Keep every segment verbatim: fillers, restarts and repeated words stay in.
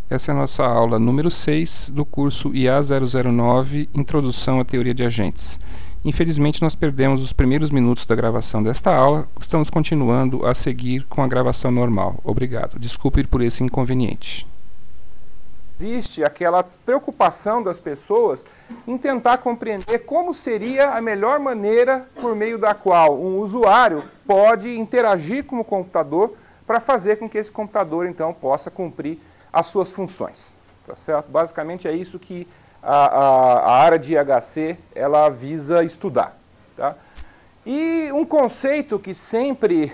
Essa é a nossa aula número seis do curso I A zero zero nove, Introdução à Teoria de Agentes. Infelizmente, nós perdemos os primeiros minutos da gravação desta aula. Estamos continuando a seguir com a gravação normal. Obrigado. Desculpe por esse inconveniente. Existe aquela preocupação das pessoas em tentar compreender como seria a melhor maneira por meio da qual um usuário pode interagir com o computador para fazer com que esse computador, então, possa cumprir as suas funções, tá certo? Basicamente é isso que a, a, a área de I H C ela visa estudar, tá? E um conceito que sempre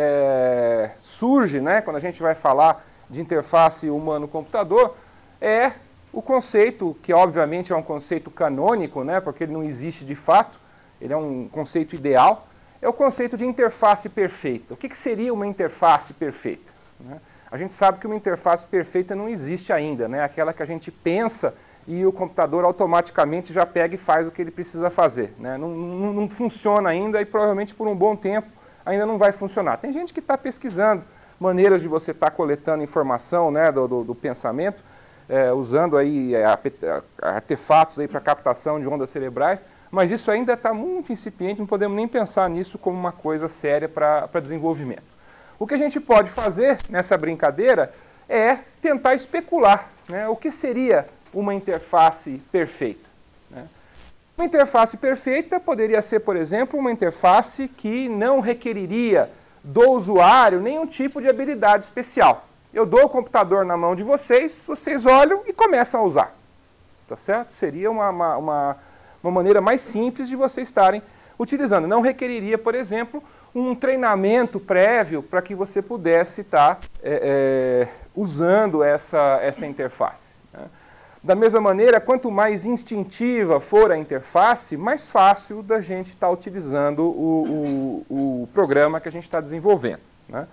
é, surge, né, quando a gente vai falar de interface humano-computador é o conceito, que obviamente é um conceito canônico, né, porque ele não existe de fato, ele é um conceito ideal, é o conceito de interface perfeita. O que, que seria uma interface perfeita, né? A gente sabe que uma interface perfeita não existe ainda, né? Aquela que a gente pensa e o computador automaticamente já pega e faz o que ele precisa fazer, né? Não, não, não funciona ainda e provavelmente por um bom tempo ainda não vai funcionar. Tem gente que está pesquisando maneiras de você estar tá coletando informação, né, do, do, do pensamento, é, usando aí é, artefatos aí para captação de ondas cerebrais, mas isso ainda está muito incipiente, não podemos nem pensar nisso como uma coisa séria para desenvolvimento. O que a gente pode fazer nessa brincadeira é tentar especular, né, o que seria uma interface perfeita, né? Uma interface perfeita poderia ser, por exemplo, uma interface que não requeriria do usuário nenhum tipo de habilidade especial. Eu dou o computador na mão de vocês, vocês olham e começam a usar, tá certo? Seria uma, uma, uma, uma maneira mais simples de vocês estarem utilizando. Não requeriria, por exemplo, um treinamento prévio para que você pudesse estar é, é, usando essa, essa interface, né? Da mesma maneira, quanto mais instintiva for a interface, mais fácil da gente estar utilizando o, o, o programa que a gente está desenvolvendo, né?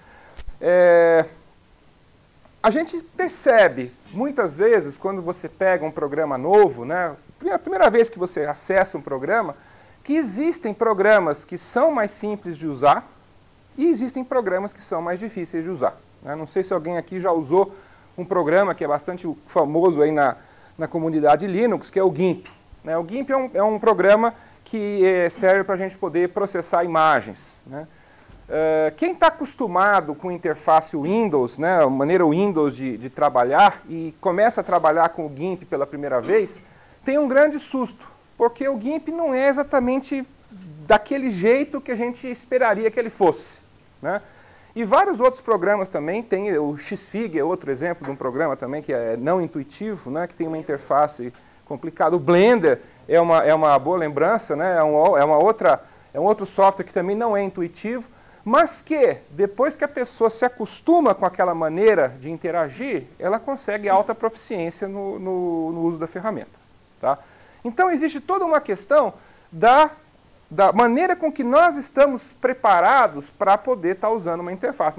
É, a gente percebe, muitas vezes, quando você pega um programa novo, né, a primeira vez que você acessa um programa, que existem programas que são mais simples de usar e existem programas que são mais difíceis de usar, né? Não sei se alguém aqui já usou um programa que é bastante famoso aí na, na comunidade Linux, que é o GIMP, né? O GIMP é um, é um programa que é, serve para a gente poder processar imagens, né? Uh, quem está acostumado com interface Windows, né, a maneira Windows de, de trabalhar, e começa a trabalhar com o GIMP pela primeira vez, tem um grande susto, porque o GIMP não é exatamente daquele jeito que a gente esperaria que ele fosse, né? E vários outros programas também, tem o Xfig é outro exemplo de um programa também que é não intuitivo, né, que tem uma interface complicada. O Blender é uma, é uma boa lembrança, né, é, um, é, uma outra, é um outro software que também não é intuitivo, mas que, depois que a pessoa se acostuma com aquela maneira de interagir, ela consegue alta proficiência no, no, no uso da ferramenta, tá? Então, existe toda uma questão da, da maneira com que nós estamos preparados para poder estar usando uma interface.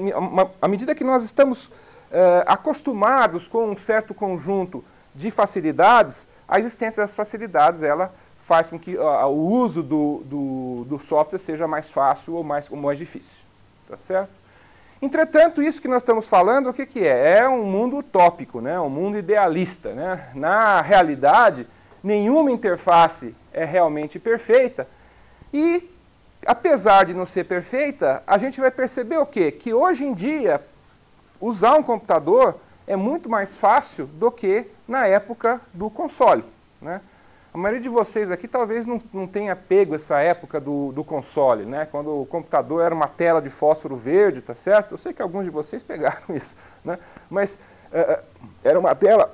À medida que nós estamos eh, acostumados com um certo conjunto de facilidades, a existência das facilidades, ela faz com que uh, o uso do, do, do software seja mais fácil ou mais, ou mais difícil, tá certo? Entretanto, isso que nós estamos falando, o que, que é? É um mundo utópico, né? Um mundo idealista, né? Na realidade, nenhuma interface é realmente perfeita e, apesar de não ser perfeita, a gente vai perceber o quê? Que hoje em dia, usar um computador é muito mais fácil do que na época do console, né? A maioria de vocês aqui talvez não, não tenha pego essa época do, do console, né? Quando o computador era uma tela de fósforo verde, tá certo? Eu sei que alguns de vocês pegaram isso, né? Mas uh, era uma tela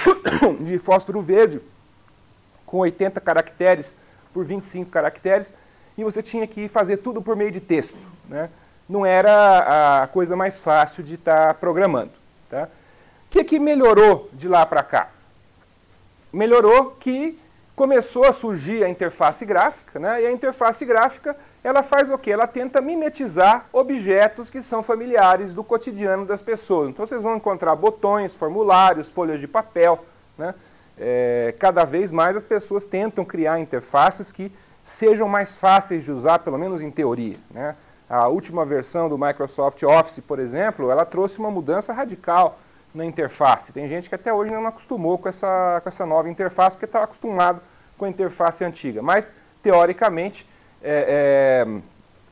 de fósforo verde com oitenta caracteres por vinte e cinco caracteres e você tinha que fazer tudo por meio de texto, né? Não era a coisa mais fácil de estar programando, tá? O que, que melhorou de lá para cá? Melhorou que começou a surgir a interface gráfica, né? E a interface gráfica, ela faz o quê? Ela tenta mimetizar objetos que são familiares do cotidiano das pessoas. Então vocês vão encontrar botões, formulários, folhas de papel, né? É, cada vez mais as pessoas tentam criar interfaces que sejam mais fáceis de usar, pelo menos em teoria, né? A última versão do Microsoft Office, por exemplo, ela trouxe uma mudança radical na interface. Tem gente que até hoje não acostumou com essa, com essa nova interface, porque estava acostumado com a interface antiga. Mas, teoricamente, é, é,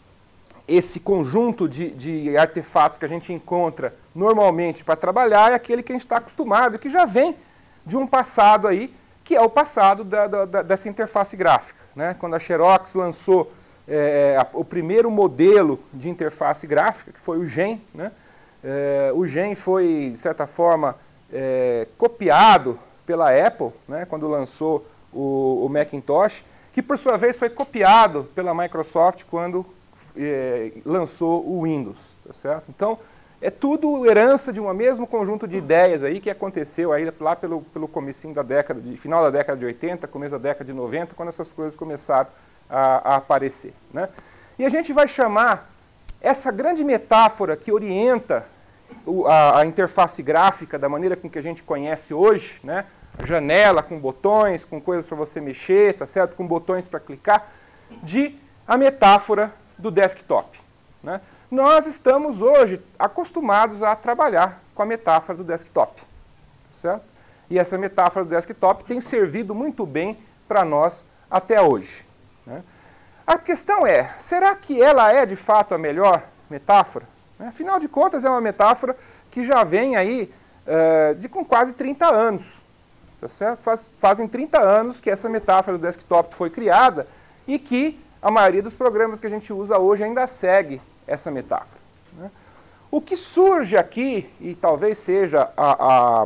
esse conjunto de, de artefatos que a gente encontra normalmente para trabalhar é aquele que a gente está acostumado e que já vem de um passado aí, que é o passado da, da, dessa interface gráfica, né? Quando a Xerox lançou é, a, o primeiro modelo de interface gráfica, que foi o GEM, né? É, o GEM foi, de certa forma, é, copiado pela Apple, né? Quando lançou o, o Macintosh, que por sua vez foi copiado pela Microsoft quando é, lançou o Windows, tá certo? Então, é tudo herança de um mesmo conjunto de ideias aí que aconteceu aí lá pelo, pelo comecinho da década, de, final da década de oitenta, começo da década de noventa, quando essas coisas começaram a, a aparecer, né? E a gente vai chamar essa grande metáfora que orienta o, a, a interface gráfica da maneira com que a gente conhece hoje, né? A janela com botões, com coisas para você mexer, tá certo? Com botões para clicar, de a metáfora do desktop, né? Nós estamos hoje acostumados a trabalhar com a metáfora do desktop, certo? E essa metáfora do desktop tem servido muito bem para nós até hoje, né? A questão é, será que ela é de fato a melhor metáfora? Afinal de contas, é uma metáfora que já vem aí uh, de, com quase trinta anos, tá certo? Faz, fazem trinta anos que essa metáfora do desktop foi criada e que a maioria dos programas que a gente usa hoje ainda segue essa metáfora, né? O que surge aqui, e talvez seja a, a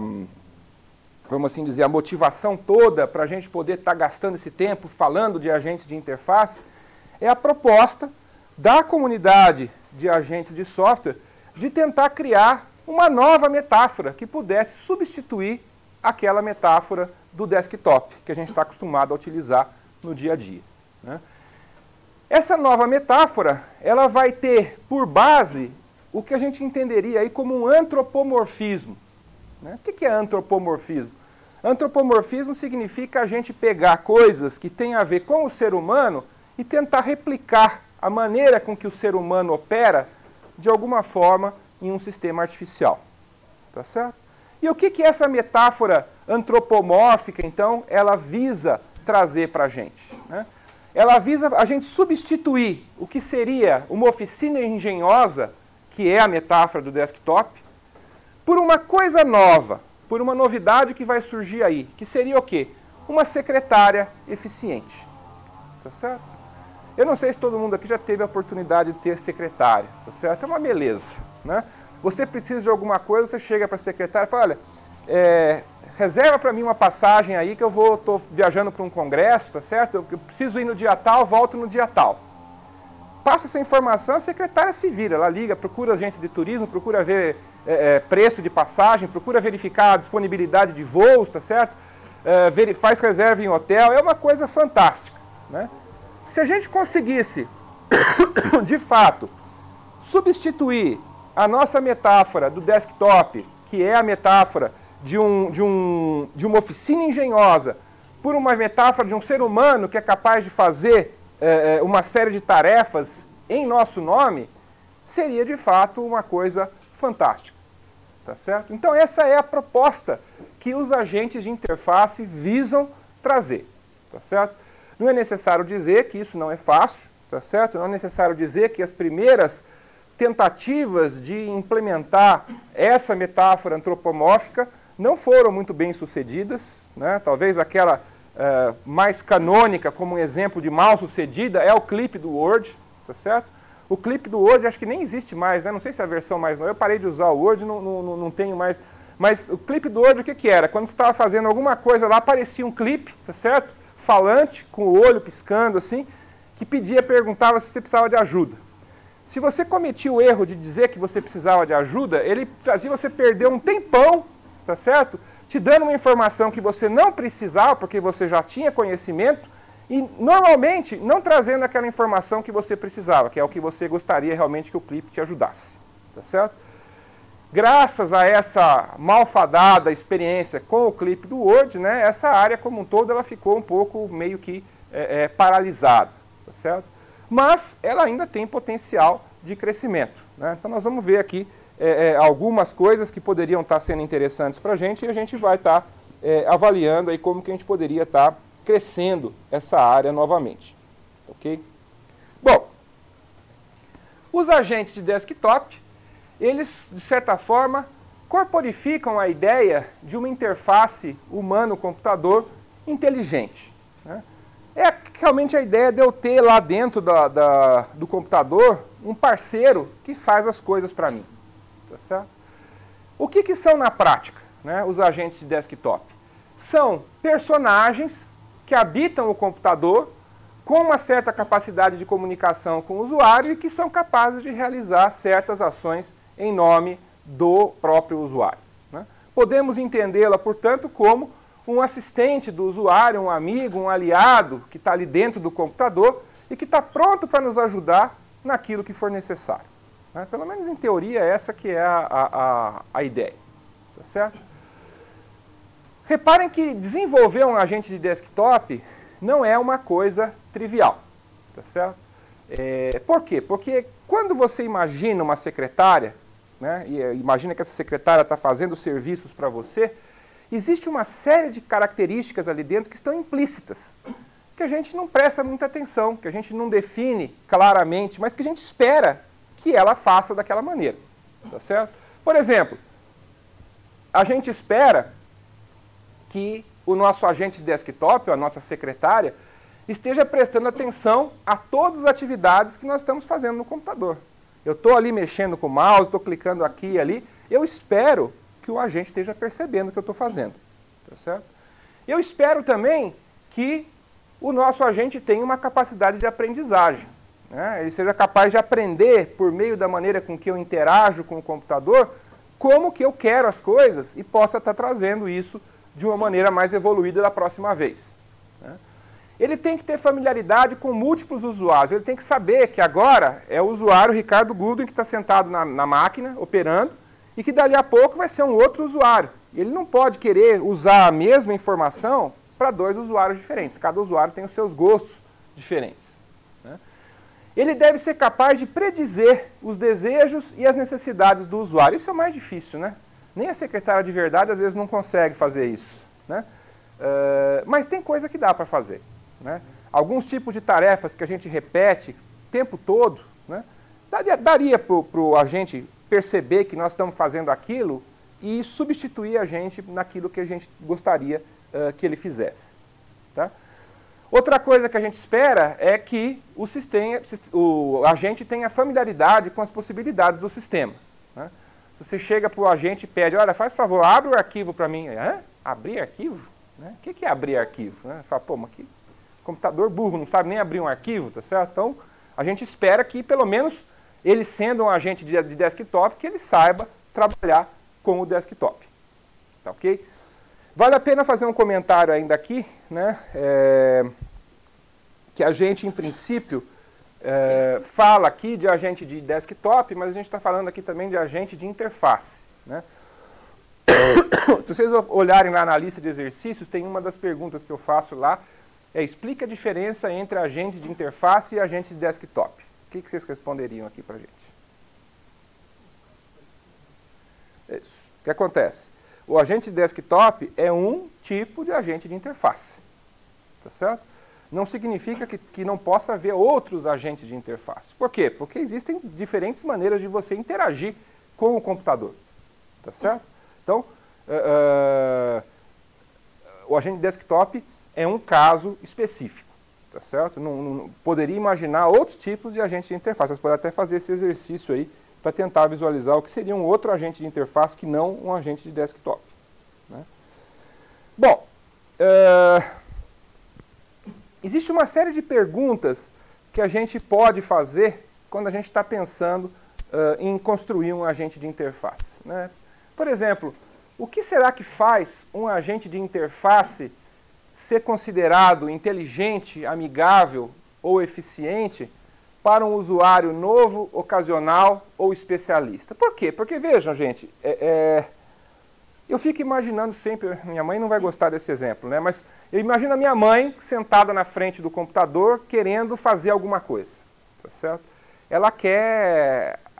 vamos assim dizer, a motivação toda para a gente poder estar tá gastando esse tempo falando de agentes de interface, é a proposta da comunidade de agentes de software de tentar criar uma nova metáfora que pudesse substituir aquela metáfora do desktop que a gente está acostumado a utilizar no dia a dia, né? Essa nova metáfora, ela vai ter por base o que a gente entenderia aí como um antropomorfismo, né? O que é antropomorfismo? Antropomorfismo significa a gente pegar coisas que têm a ver com o ser humano e tentar replicar a maneira com que o ser humano opera de alguma forma em um sistema artificial, tá certo? E o que que essa metáfora antropomórfica, então, ela visa trazer para a gente, né? Ela visa a gente substituir o que seria uma oficina engenhosa, que é a metáfora do desktop, por uma coisa nova, por uma novidade que vai surgir aí, que seria o quê? Uma secretária eficiente, tá certo? Eu não sei se todo mundo aqui já teve a oportunidade de ter secretária, tá certo? É uma beleza, né? Você precisa de alguma coisa, você chega para a secretária e fala, olha, é, reserva para mim uma passagem aí que eu vou, tô viajando para um congresso, tá certo? Eu, eu preciso ir no dia tal, volto no dia tal. Passa essa informação, a secretária se vira, ela liga, procura agente de turismo, procura ver é, preço de passagem, procura verificar a disponibilidade de voos, tá certo? É, ver, faz reserva em hotel, é uma coisa fantástica, né? Se a gente conseguisse, de fato, substituir a nossa metáfora do desktop, que é a metáfora de, um, de, um, de uma oficina engenhosa, por uma metáfora de um ser humano que é capaz de fazer é, uma série de tarefas em nosso nome, seria de fato uma coisa fantástica, tá certo? Então essa é a proposta que os agentes de interface visam trazer, tá certo? Não é necessário dizer que isso não é fácil, tá certo? Não é necessário dizer que as primeiras tentativas de implementar essa metáfora antropomórfica não foram muito bem sucedidas, né? Talvez aquela uh, mais canônica, como um exemplo de mal sucedida, é o clipe do Word, tá certo? O clipe do Word acho que nem existe mais, né? Não sei se é a versão mais nova, eu parei de usar o Word, não, não, não tenho mais. Mas o clipe do Word o que que era? Quando você estava fazendo alguma coisa lá, aparecia um clipe, tá certo? Falante, com o olho piscando assim, que pedia, perguntava se você precisava de ajuda. Se você cometia o erro de dizer que você precisava de ajuda, ele fazia você perder um tempão, tá certo? Te dando uma informação que você não precisava, porque você já tinha conhecimento, e normalmente não trazendo aquela informação que você precisava, que é o que você gostaria realmente que o clipe te ajudasse, tá certo? Graças a essa malfadada experiência com o clipe do Word, né, essa área como um todo ela ficou um pouco meio que é, é, paralisada, tá certo? Mas ela ainda tem potencial de crescimento, né? Então nós vamos ver aqui é, é, algumas coisas que poderiam estar sendo interessantes para a gente e a gente vai estar é, avaliando aí como que a gente poderia estar crescendo essa área novamente. Ok? Bom, os agentes de desktop, eles, de certa forma, corporificam a ideia de uma interface humano-computador inteligente, né? É realmente a ideia de eu ter lá dentro da, da, do computador um parceiro que faz as coisas para mim. Tá certo? O que, que são na prática, né, os agentes de desktop? São personagens que habitam o computador com uma certa capacidade de comunicação com o usuário e que são capazes de realizar certas ações em nome do próprio usuário, né? Podemos entendê-la, portanto, como um assistente do usuário, um amigo, um aliado que está ali dentro do computador e que está pronto para nos ajudar naquilo que for necessário, né? Pelo menos em teoria, essa que é a, a, a ideia. Tá certo? Reparem que desenvolver um agente de desktop não é uma coisa trivial. Tá certo? É, por quê? Porque quando você imagina uma secretária, né, e imagina que essa secretária está fazendo serviços para você, existe uma série de características ali dentro que estão implícitas, que a gente não presta muita atenção, que a gente não define claramente, mas que a gente espera que ela faça daquela maneira. Tá certo? Por exemplo, a gente espera que o nosso agente de desktop, ou a nossa secretária, esteja prestando atenção a todas as atividades que nós estamos fazendo no computador. Eu estou ali mexendo com o mouse, estou clicando aqui e ali, eu espero que o agente esteja percebendo o que eu estou fazendo. Tá certo? Eu espero também que o nosso agente tenha uma capacidade de aprendizagem, né? Ele seja capaz de aprender por meio da maneira com que eu interajo com o computador, como que eu quero as coisas e possa estar trazendo isso de uma maneira mais evoluída da próxima vez, né? Ele tem que ter familiaridade com múltiplos usuários, ele tem que saber que agora é o usuário Ricardo Goodwin que está sentado na, na máquina, operando, e que dali a pouco vai ser um outro usuário. Ele não pode querer usar a mesma informação para dois usuários diferentes, cada usuário tem os seus gostos diferentes, né? Ele deve ser capaz de predizer os desejos e as necessidades do usuário. Isso é o mais difícil, né? Nem a secretária de verdade às vezes não consegue fazer isso, né? Uh, mas tem coisa que dá para fazer, né? Alguns tipos de tarefas que a gente repete o tempo todo, né? Daria, daria para o agente perceber que nós estamos fazendo aquilo e substituir a gente naquilo que a gente gostaria uh, que ele fizesse. Tá? Outra coisa que a gente espera é que o, sistema, o agente tenha familiaridade com as possibilidades do sistema, né? Se você chega para o agente e pede, olha, faz favor, abre o arquivo para mim. Hã? Abrir arquivo? Né? O que, que é abrir arquivo? Né? Você fala, pô, mas que computador burro, não sabe nem abrir um arquivo, tá certo? Então, a gente espera que, pelo menos, ele sendo um agente de, de desktop, que ele saiba trabalhar com o desktop. Tá ok? Vale a pena fazer um comentário ainda aqui, né? É, que a gente, em princípio, é, fala aqui de agente de desktop, mas a gente está falando aqui também de agente de interface, né? Se vocês olharem lá na lista de exercícios, tem uma das perguntas que eu faço lá, é explica a diferença entre agente de interface e agente de desktop. O que, que vocês responderiam aqui para a gente? Isso. O que acontece? O agente de desktop é um tipo de agente de interface. Tá certo? Não significa que, que não possa haver outros agentes de interface. Por quê? Porque existem diferentes maneiras de você interagir com o computador. Tá certo? Então, uh, uh, o agente de desktop é um caso específico. Tá certo? Não, não, poderia imaginar outros tipos de agentes de interface. Você pode até fazer esse exercício aí para tentar visualizar o que seria um outro agente de interface que não um agente de desktop, né? Bom, uh, existe uma série de perguntas que a gente pode fazer quando a gente está pensando uh, em construir um agente de interface, né? Por exemplo, o que será que faz um agente de interface ser considerado inteligente, amigável ou eficiente para um usuário novo, ocasional ou especialista? Por quê? Porque, vejam, gente, é, é, eu fico imaginando sempre, minha mãe não vai gostar desse exemplo, né? Mas eu imagino a minha mãe sentada na frente do computador querendo fazer alguma coisa, tá certo? Ela quer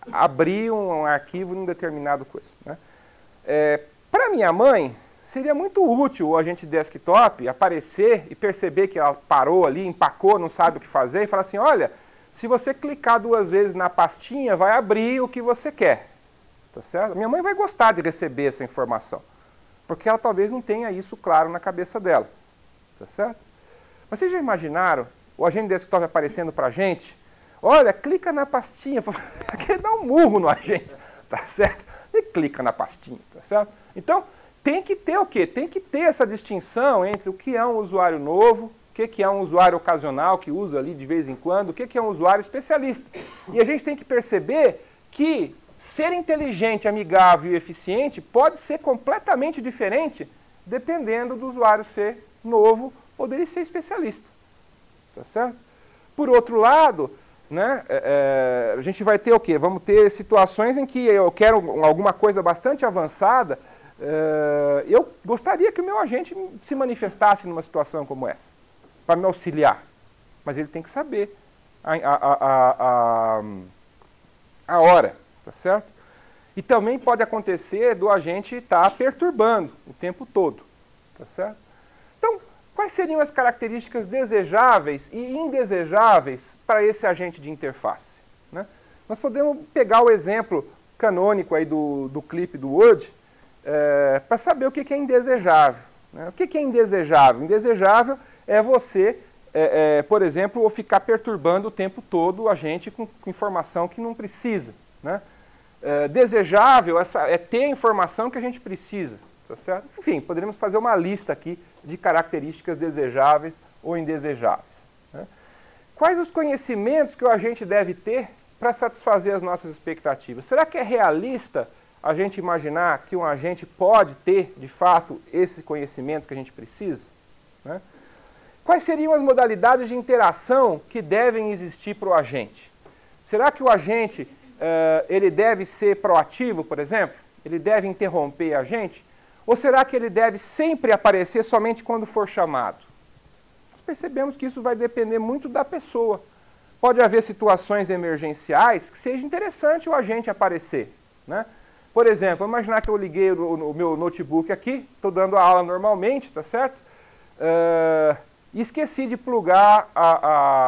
abrir um, um arquivo em um determinado coisa. Né? É, para minha mãe, seria muito útil o agente desktop aparecer e perceber que ela parou ali, empacou, não sabe o que fazer, e falar assim, olha, se você clicar duas vezes na pastinha, vai abrir o que você quer. Tá certo? Minha mãe vai gostar de receber essa informação, porque ela talvez não tenha isso claro na cabeça dela. Tá certo? Mas vocês já imaginaram o agente desktop aparecendo para a gente? Olha, clica na pastinha, quer dar um murro no agente, tá certo? E clica na pastinha, tá certo? Então, tem que ter o quê? Tem que ter essa distinção entre o que é um usuário novo, o que, que é um usuário ocasional, que usa ali de vez em quando, o que, que é um usuário especialista. E a gente tem que perceber que ser inteligente, amigável e eficiente pode ser completamente diferente dependendo do usuário ser novo ou dele ser especialista. Tá certo? Por outro lado, né, é, a gente vai ter o quê? Vamos ter situações em que eu quero alguma coisa bastante avançada, é, eu gostaria que o meu agente se manifestasse numa situação como essa, para me auxiliar. Mas ele tem que saber a, a, a, a, a hora, tá certo? E também pode acontecer do agente estar perturbando o tempo todo, tá certo? Então, quais seriam as características desejáveis e indesejáveis para esse agente de interface? Né? Nós podemos pegar o exemplo canônico aí do, do clipe do Word é, para saber o que, que é indesejável. Né? O que, que é indesejável? Indesejável é você, é, é, por exemplo, ficar perturbando o tempo todo o agente com, com informação que não precisa. Né? É, desejável essa, é ter a informação que a gente precisa. Tá certo? Enfim, poderíamos fazer uma lista aqui de características desejáveis ou indesejáveis. Né? Quais os conhecimentos que o agente deve ter para satisfazer as nossas expectativas? Será que é realista a gente imaginar que um agente pode ter, de fato, esse conhecimento que a gente precisa? Né? Quais seriam as modalidades de interação que devem existir para o agente? Será que o agente uh, ele deve ser proativo, por exemplo? Ele deve interromper a gente? Ou será que ele deve sempre aparecer somente quando for chamado? Nós percebemos que isso vai depender muito da pessoa. Pode haver situações emergenciais que seja interessante o agente aparecer. Né? Por exemplo, vamos imaginar que eu liguei o, o meu notebook aqui, estou dando a aula normalmente, tá certo? Uh, e esqueci de plugar a,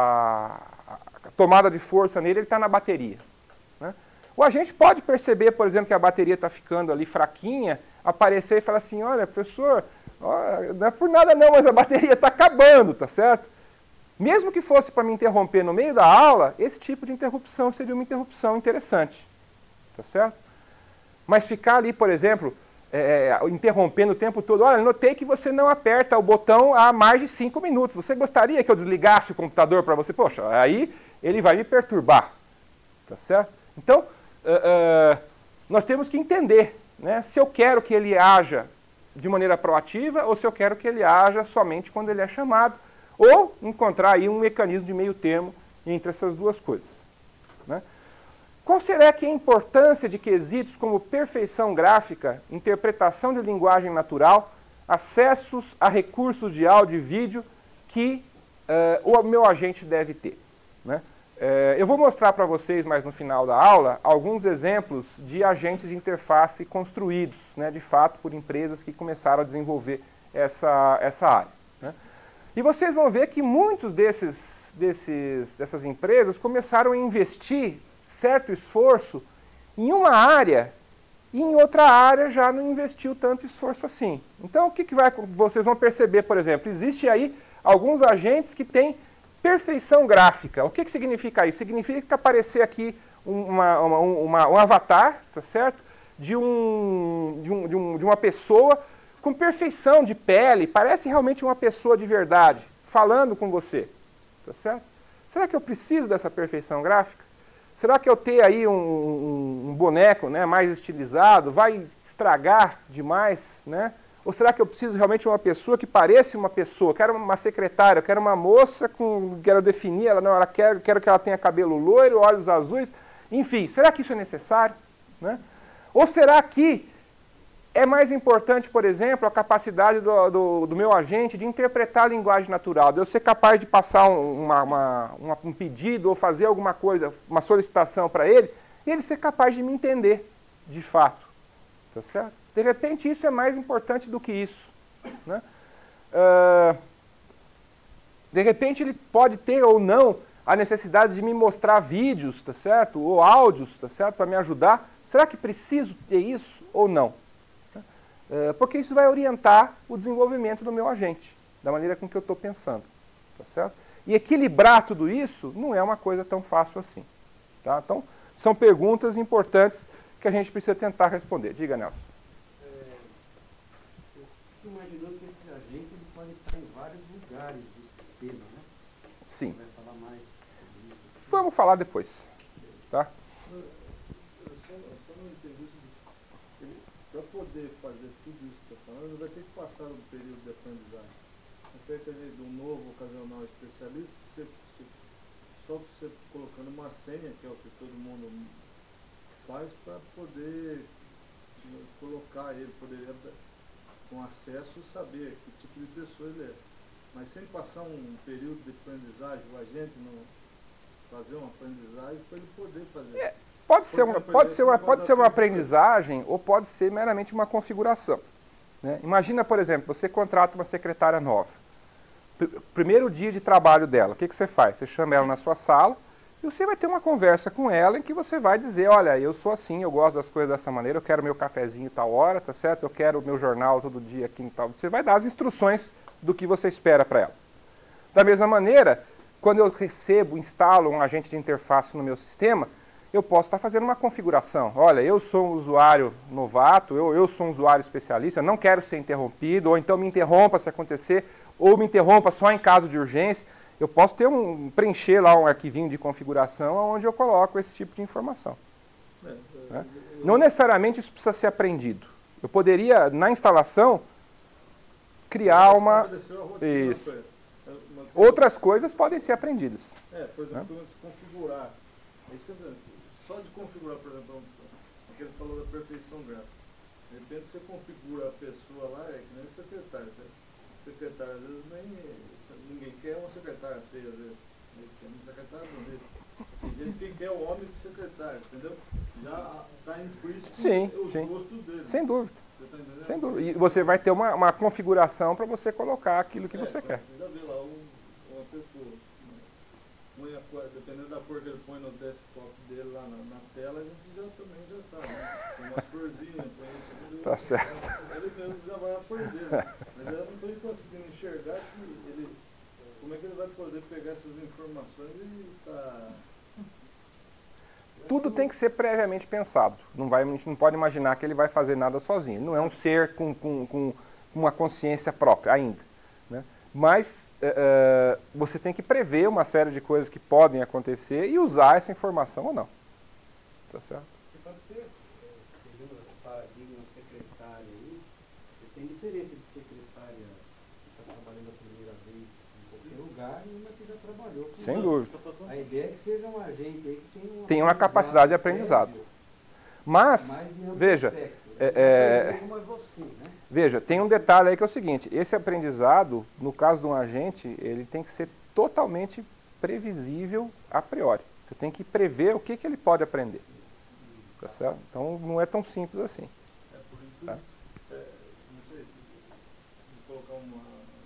a, a tomada de força nele, ele está na bateria. Né? O agente pode perceber, por exemplo, que a bateria está ficando ali fraquinha, aparecer e falar assim, olha, professor, ó, não é por nada não, mas a bateria está acabando, tá certo? Mesmo que fosse para me interromper no meio da aula, esse tipo de interrupção seria uma interrupção interessante, tá certo? Mas ficar ali, por exemplo, é, interrompendo o tempo todo, olha, notei que você não aperta o botão há mais de cinco minutos, você gostaria que eu desligasse o computador para você? Poxa, aí ele vai me perturbar, tá certo? Então, uh, uh, nós temos que entender, né, se eu quero que ele haja de maneira proativa ou se eu quero que ele haja somente quando ele é chamado, ou encontrar aí um mecanismo de meio termo entre essas duas coisas. Né? Qual será que é a importância de quesitos como perfeição gráfica, interpretação de linguagem natural, acessos a recursos de áudio e vídeo que uh, o meu agente deve ter? Né? É, eu vou mostrar para vocês, mais no final da aula, alguns exemplos de agentes de interface construídos, né, de fato, por empresas que começaram a desenvolver essa, essa área. Né? E vocês vão ver que muitos desses, desses, dessas empresas começaram a investir certo esforço em uma área e em outra área já não investiu tanto esforço assim. Então, o que, que vai, vocês vão perceber, por exemplo, existe aí alguns agentes que têm perfeição gráfica. O que, que significa isso? Significa aparecer aqui uma, uma, uma, um avatar, tá certo? De, um, de, um, de, um, de uma pessoa com perfeição de pele, parece realmente uma pessoa de verdade, falando com você, tá certo? Será que eu preciso dessa perfeição gráfica? Será que eu ter aí um, um, um boneco, né, mais estilizado vai estragar demais, né? Ou será que eu preciso realmente de uma pessoa que pareça uma pessoa? Quero uma secretária, quero uma moça, com, quero definir, ela não, ela quer, quero que ela tenha cabelo loiro, olhos azuis, enfim, será que isso é necessário? Né? Ou será que é mais importante, por exemplo, a capacidade do, do, do meu agente de interpretar a linguagem natural, de eu ser capaz de passar uma, uma, uma, um pedido ou fazer alguma coisa, uma solicitação para ele, e ele ser capaz de me entender, de fato. Tá certo? De repente, isso é mais importante do que isso. Né? Uh, de repente, ele pode ter ou não a necessidade de me mostrar vídeos, tá certo? Ou áudios, tá certo? Para me ajudar. Será que preciso ter isso ou não? Uh, porque isso vai orientar o desenvolvimento do meu agente, da maneira com que eu estou pensando. Tá certo? E equilibrar tudo isso não é uma coisa tão fácil assim. Tá? Então, são perguntas importantes que a gente precisa tentar responder. Diga, Nelson. É, eu fico imaginando que esse agente ele pode estar em vários lugares do sistema, né? Sim. Vai falar mais sobre isso. Vamos falar depois. Tá? Eu só, eu só não entendi o seguinte. Para poder fazer tudo isso que está falando, ele vai ter que passar um período de aprendizagem. Cerca de um novo ocasional especialista, você, você, só você colocando uma senha, que é o que todo mundo faz, para poder colocar ele, poderia com acesso saber que tipo de pessoa ele é. Mas sem passar um período de aprendizagem, o agente não fazer uma aprendizagem para ele poder fazer. É, pode, ser uma, exemplo, pode, ser uma, pode pode ser uma dar aprendizagem ou pode ser meramente uma configuração. Né? Imagina, por exemplo, você contrata uma secretária nova. Primeiro dia de trabalho dela, o que, que você faz? Você chama ela na sua sala e você vai ter uma conversa com ela em que você vai dizer, olha, eu sou assim, eu gosto das coisas dessa maneira, eu quero meu cafezinho tal hora, tá certo? Eu quero o meu jornal todo dia aqui e tal. Você vai dar as instruções do que você espera para ela. Da mesma maneira, quando eu recebo, instalo um agente de interface no meu sistema, eu posso estar fazendo uma configuração. Olha, eu sou um usuário novato, eu, eu sou um usuário especialista, eu não quero ser interrompido, ou então me interrompa se acontecer, ou me interrompa só em caso de urgência. Eu posso ter um, preencher lá um arquivinho de configuração onde eu coloco esse tipo de informação. É, né? Não necessariamente isso precisa ser aprendido. Eu poderia, na instalação, criar uma... Isso. Outras coisas podem ser aprendidas. É, por exemplo, né? se configurar. É isso que eu tô dizendo. Só de configurar, por exemplo, aquele falou da perfeição gráfica. De repente você configura a pessoa lá, é que nem secretário. Tá? Secretário, às vezes, nem, ninguém quer uma secretária feia, às vezes. Quer uma secretária bonita. Tem gente que quer o homem de secretário, entendeu? Já está implícito sim, os sim. gostos dele. Sem dúvida. Você tá entendendo? Sem dúvida. E você vai ter uma, uma configuração para você colocar aquilo que é, você quer. Você já vê lá um, uma pessoa, põe a cor, dependendo da cor que ele põe no desktop dele lá na, na tela, a gente já também já sabe, né? Tem uma corzinha, põe isso. Tá certo. Ele mesmo já vai aprender. Né? Mas eu não estou conseguindo enxergar que ele, como é que ele vai poder pegar essas informações e tá... Tudo tem que ser previamente pensado. Não vai, a gente não pode imaginar que ele vai fazer nada sozinho. Ele não é um ser com, com, com uma consciência própria ainda. Né? Mas uh, você tem que prever uma série de coisas que podem acontecer e usar essa informação ou não. Tá certo? Você sabe que você, pegando o paradigma secretária aí, você tem diferença de secretária que está trabalhando a primeira vez em qualquer lugar e uma que já trabalhou. Com Sem uma. dúvida. A ideia é que seja um agente aí que tenha uma, tem uma capacidade de aprendizado. Prévio, mas, veja, é, é, você, né? veja, tem um detalhe aí que é o seguinte, esse aprendizado, no caso de um agente, ele tem que ser totalmente previsível a priori. Você tem que prever o que, que ele pode aprender. Tá certo? Então não é tão simples assim. É por isso que, tá? é, não sei, se colocar uma,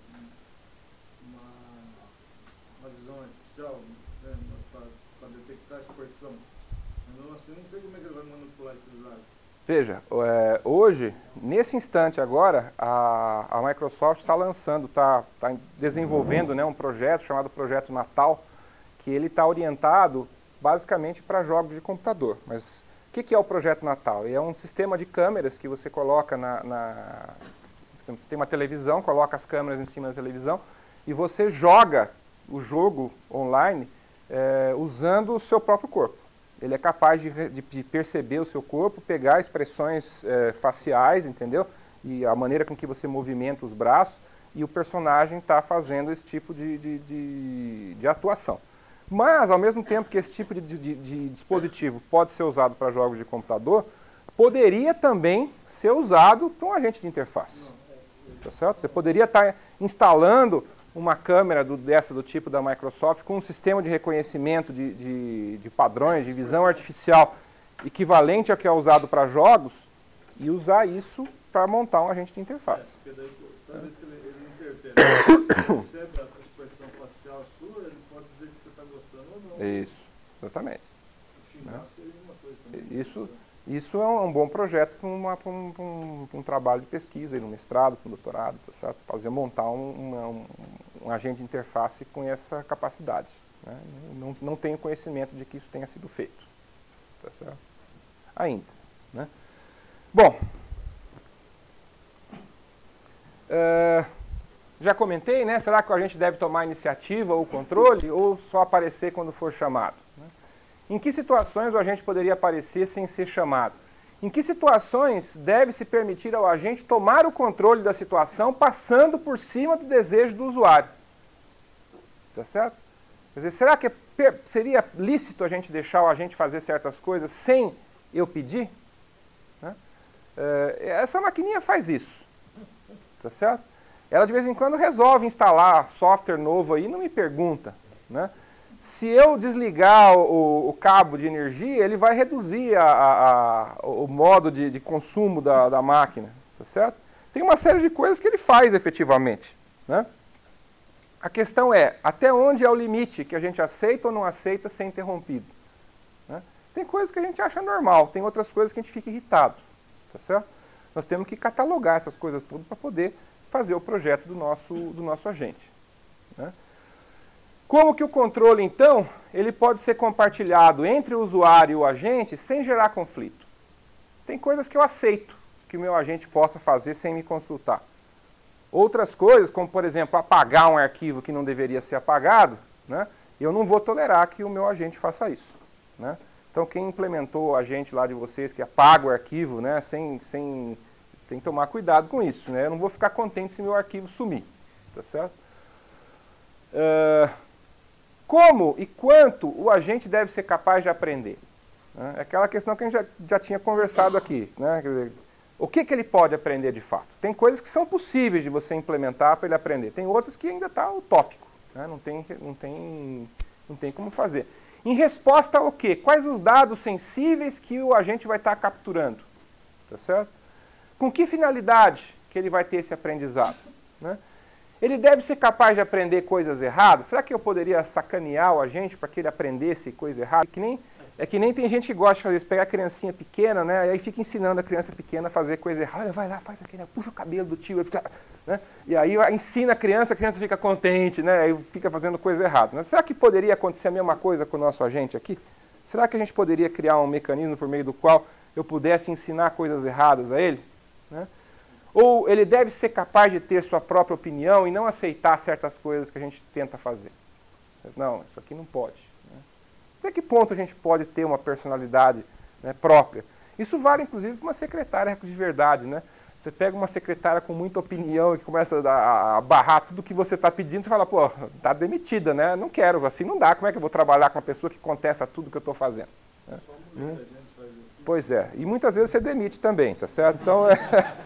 uma, uma visão artificial, né, para detectar a expressão. Mas assim, não sei como é que ele vai manipular esses dados. Veja, é, hoje, nesse instante agora, a, a Microsoft está lançando, está tá desenvolvendo, né, um projeto chamado Projeto Natal, que ele está orientado basicamente para jogos de computador. Mas o que, que é o Projeto Natal? É um sistema de câmeras que você coloca na, na... Você tem uma televisão, coloca as câmeras em cima da televisão e você joga o jogo online é, usando o seu próprio corpo. Ele é capaz de, de, de perceber o seu corpo, pegar expressões é, faciais, entendeu? E a maneira com que você movimenta os braços, e o personagem está fazendo esse tipo de, de, de, de atuação. Mas, ao mesmo tempo que esse tipo de, de, de dispositivo pode ser usado para jogos de computador, poderia também ser usado para um agente de interface. Tá certo? Você poderia estar instalando uma câmera do, dessa do tipo da Microsoft com um sistema de reconhecimento de, de, de padrões, de visão artificial equivalente ao que é usado para jogos e usar isso para montar um agente de interface. É, porque daí, toda vez que ele, ele interpela, ele recebe a expressão facial sua, ele pode dizer que você está gostando ou não. Isso, exatamente. Xingar Né? seria uma coisa também. Isso, isso é um, um bom projeto para um, um, um trabalho de pesquisa, aí, no mestrado, no doutorado, tá certo? Fazer montar um, uma, um, um agente de interface com essa capacidade. Né? Não, não tenho conhecimento de que isso tenha sido feito. Tá certo? Ainda. Né? Bom, uh, já comentei, né? Será que a gente deve tomar iniciativa ou controle ou só aparecer quando for chamado? Né? Em que situações o agente poderia aparecer sem ser chamado? Em que situações deve-se permitir ao agente tomar o controle da situação passando por cima do desejo do usuário? Tá certo? Quer dizer, será que é, seria lícito a gente deixar o agente fazer certas coisas sem eu pedir? Né? É, essa maquininha faz isso. Tá certo? Ela de vez em quando resolve instalar software novo aí e não me pergunta. Né? Se eu desligar o, o cabo de energia, ele vai reduzir a, a, a, o modo de, de consumo da, da máquina. Tá certo? Tem uma série de coisas que ele faz efetivamente. Né? A questão é, até onde é o limite que a gente aceita ou não aceita ser interrompido? Né? Tem coisas que a gente acha normal, tem outras coisas que a gente fica irritado. Tá certo? Nós temos que catalogar essas coisas tudo para poder fazer o projeto do nosso, do nosso agente. Né? Como que o controle, então, ele pode ser compartilhado entre o usuário e o agente sem gerar conflito? Tem coisas que eu aceito que o meu agente possa fazer sem me consultar. Outras coisas, como por exemplo, apagar um arquivo que não deveria ser apagado, né, eu não vou tolerar que o meu agente faça isso. Né? Então quem implementou o agente lá de vocês que apaga o arquivo, né, sem, sem, tem que tomar cuidado com isso. Né? Eu não vou ficar contente se meu arquivo sumir. Tá certo? Uh, como e quanto o agente deve ser capaz de aprender? Né? É aquela questão que a gente já, já tinha conversado aqui. Né? Quer dizer, o que, que ele pode aprender de fato? Tem coisas que são possíveis de você implementar para ele aprender. Tem outras que ainda está utópico. Né? Não tem, não tem, não tem como fazer. Em resposta ao quê? Quais os dados sensíveis que o agente vai estar capturando? Tá certo? Com que finalidade que ele vai ter esse aprendizado? Né? Ele deve ser capaz de aprender coisas erradas? Será que eu poderia sacanear o agente para que ele aprendesse coisa errada? Que nem, é que nem tem gente que gosta de fazer isso, pegar a criancinha pequena, né, e aí fica ensinando a criança pequena a fazer coisa errada. Olha, vai lá, faz aquilo, puxa o cabelo do tio, né, e aí ensina a criança, a criança fica contente, né, aí fica fazendo coisa errada. Né? Será que poderia acontecer a mesma coisa com o nosso agente aqui? Será que a gente poderia criar um mecanismo por meio do qual eu pudesse ensinar coisas erradas a ele? Né? Ou ele deve ser capaz de ter sua própria opinião e não aceitar certas coisas que a gente tenta fazer? Não, isso aqui não pode. Né? Até que ponto a gente pode ter uma personalidade, né, própria? Isso vale, inclusive, para uma secretária de verdade. Né? Você pega uma secretária com muita opinião e começa a, a barrar tudo que você está pedindo, você fala, pô, está demitida, né? Não quero, assim não dá. Como é que eu vou trabalhar com uma pessoa que contesta tudo que eu estou fazendo? Né? Hum? Pois é, e muitas vezes você demite também, tá certo? Então, é...